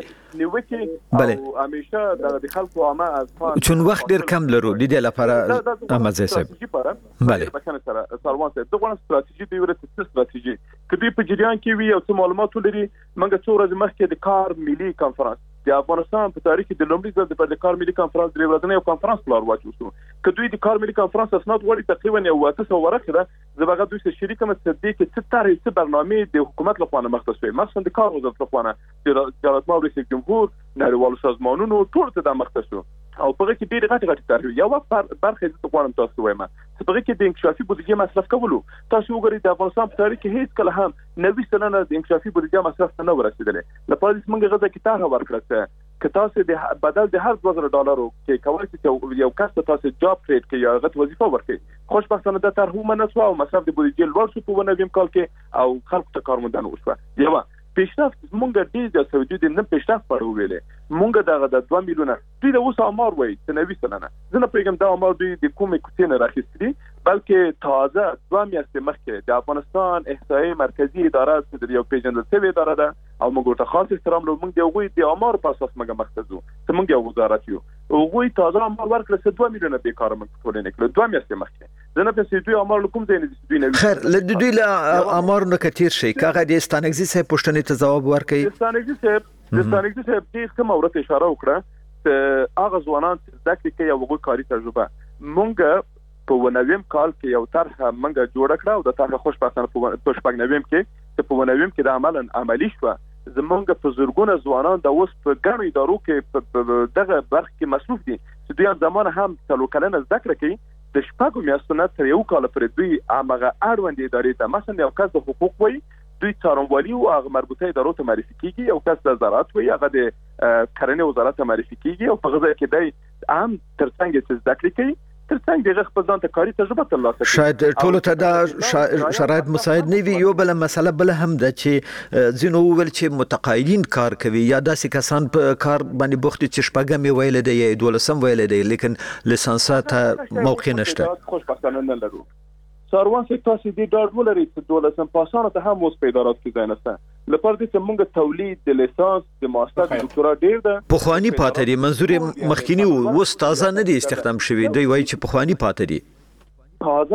نیوکې او همیشه د خلکو عامه از چون وخت ډېر کم لرو د دې لپاره احمد زئی صاحب بله بکنه سره سروان صاحب دغه ستراتیژي دی ورته ستراتیژي کدی په جریان کې وی او څه معلومات لري. منګه څو ورځې مخکې د کار ملي کانفرنس د افغانستان په تاریخ کې د لومړي ځل د کار ملي کانفرنس د ورځنی کانفرنس پلان واچو کدوې د کار ملي کانفرنس اسناد وړي تقریبا یو واته سو ورقه ده زبغه دوی سره شریک مې تصدیق چې څه تاریخ څه برنامه د حکومت لخوا مختص وي مثلا د کار وزارت لخوا د جلالت مامور رئیس جمهور نړیوالو سازمانونو ټول ته د مختص او په کې ډېر غټ غټ تاریخ یو برخه د تقویم تاسو وایم چې په کې د انکشافي بودیجه مصرف کولو تاسو وګورئ د افغانستان په تاریخ کې هیڅ کله هم نوي سلنه د انکشافي بودیجه مصرف نه ورسېدلې. لپاره چې موږ غزا کې تاسو ورکړه که تاسو د بدل د هر دوه زره ډالرو کې کولی چې یو کس تاسو جاب کریټ کې یا غت وظیفه ورکړي خوشبختانه د طرح منسوه او مصرف د بودیجه لوړ شو په نویم کال کې او خلکو ته کارمندان وشو. یو پیشرفت مونږ ډیر د سعودي د نن پیشرفت پر ویلې مونږ دغه د دوه میلیونه دوی د اوس امر وای چې نوي سلنه زه نه پیغام دا امر دوی د کومې کوڅې نه راخستري بلکې تازه دوه میاشتې مخکې د افغانستان احصایي مرکزی اداره چې یو پیژندل شوی اداره ده او موږ ته خاص احترام لرو موږ د هغوی د امر په اساس موږ مختصو چې موږ یو وزارت یو هغوی تازه امر ورکړل چې دوه میلیونه بیکاره موږ ټولنه کړو دوه میاشتې مخکې زه نه پېژنم دوی امر کوم ځای نه دوی نه خیر له دوی له امر نه کتیر شي کاغه د ستانګزي صاحب پښتنې ته جواب ورکړي. ستانګزي صاحب د ستانګزي صاحب دې کوم اورته اشاره وکړه چې هغه ځوانان چې ذکر کوي یو وګړي کاری تجربه مونږ په نویم کال کې یو طرح مونږ جوړ کړو او د طرح خوشبختانه په شپږ نویم کې چې په نویم کې د عمل عملی شو زمونږ په زورګونه ځوانان د اوس په ګڼو ادارو کې دغه برخه کې مصروف دي چې دوی زمانه هم څلور کلنه ذکر کوي د شپږو میاشتو نه تر یو کال پورې دوی هغه اړوند ادارې ته مثلا یو کس د حقوق وي دوی څارنوالي او هغه مربوطه ادارو ته معرفي کیږي او کس د زراعت وي هغه د کرنې وزارت ته معرفي کیږي او په غزا کې د عام ترڅنګ چې ذکر کوي ترڅنګ دغه خپل ځان ته کاری تجربه ترلاسه کړي شاید ټول ته دا شرایط مساعد نه وي. یو بل مسله بل هم د چې زینو ول چې متقاعدین کار کوي یا داسې کسان په کار باندې بوخت چې شپږم ویل دی یا دولسم ویل دی لیکن لیسانسات موقع نشته خوشبختانه نه لرو. ساروان سي تاسو دې ډاډ ولرئ چې دولسم پاسانه ته هم اوس په ادارات کې ځای نشته لپاره دې چې موږ تولید د لیسانس د ماستر د دکتورا ډیر ده پخوانی پاتې دي منظور مخکینی و تازه نه دي استخدام شوی دی وایي چې پخوانی پاتې دي تازه دي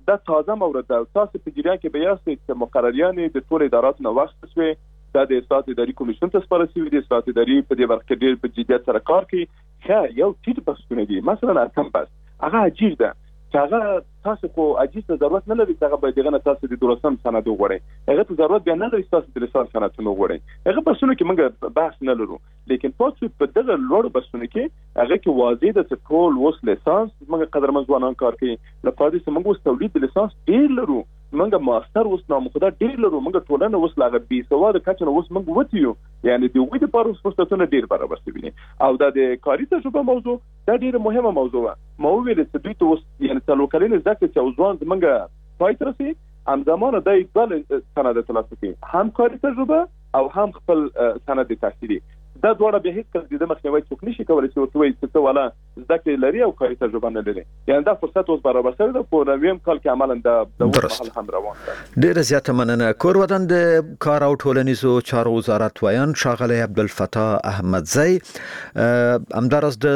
دا تازه مورد ده. تاسو په جریان کې به یاست چې مقرریان د ټول ادارات نو وخت شوي دا د اصلاحات اداري کمیسیون ته سپارل شوي دي. اصلاحات اداري په دې برخه کې ډېر په جدیت سره کار کوي. ښه یو ټیټ بحثونه دي، مثلا ارقام بس هغه عجیب ده چې هغه تاسو کو عجیب ته ضرورت نه لري چې هغه به دغه تاسو د درسم سند وغوړئ. هغه ته ضرورت بیا نه لري تاسو د لیسانس سند وغوړئ. هغه بحثونه کې موږ بحث نه لرو، لیکن تاسو په دغه لوړ بحثونه کې هغه کې واضح ده چې ټول وس لیسانس موږ قدرمن ځوانان کار کوي. لپاره چې موږ اوس تولید د لیسانس ډیر لرو، موږ ماستر اوس نو موږ دا ډیر لرو، موږ ټولنه اوس لاغه بي سواد کچنه اوس موږ وتیو، یعنی د وې د پاره فرصتونه ډیر برابر شوي دي. او دا د کاري تجربه موضوع دا ډیره مهمه موضوع ده. مو ویل چې دوی ته اوس یعنی څلور کلین زده چې ځوان زمونږ پای تر رسي هم زمانه د بل سند ترلاسه کوي، هم کاري تجربه او هم خپل سند تحصیلي. دا دواړه به هیڅ کله د مخنیوي څوک نشي کولای چې ورته وایي چې ولا زده کړې لري او کاري تجربه نه لري. یعنی دا فرصت اوس برابر شوی ده. په نویم کال کې عملاً د محل هم روان ده. ډېر زیاته مننه. کور ودان د کار او ټولنیزو چارو وزارت وایان ښاغلی عبدالفتاح احمدزی همداراز د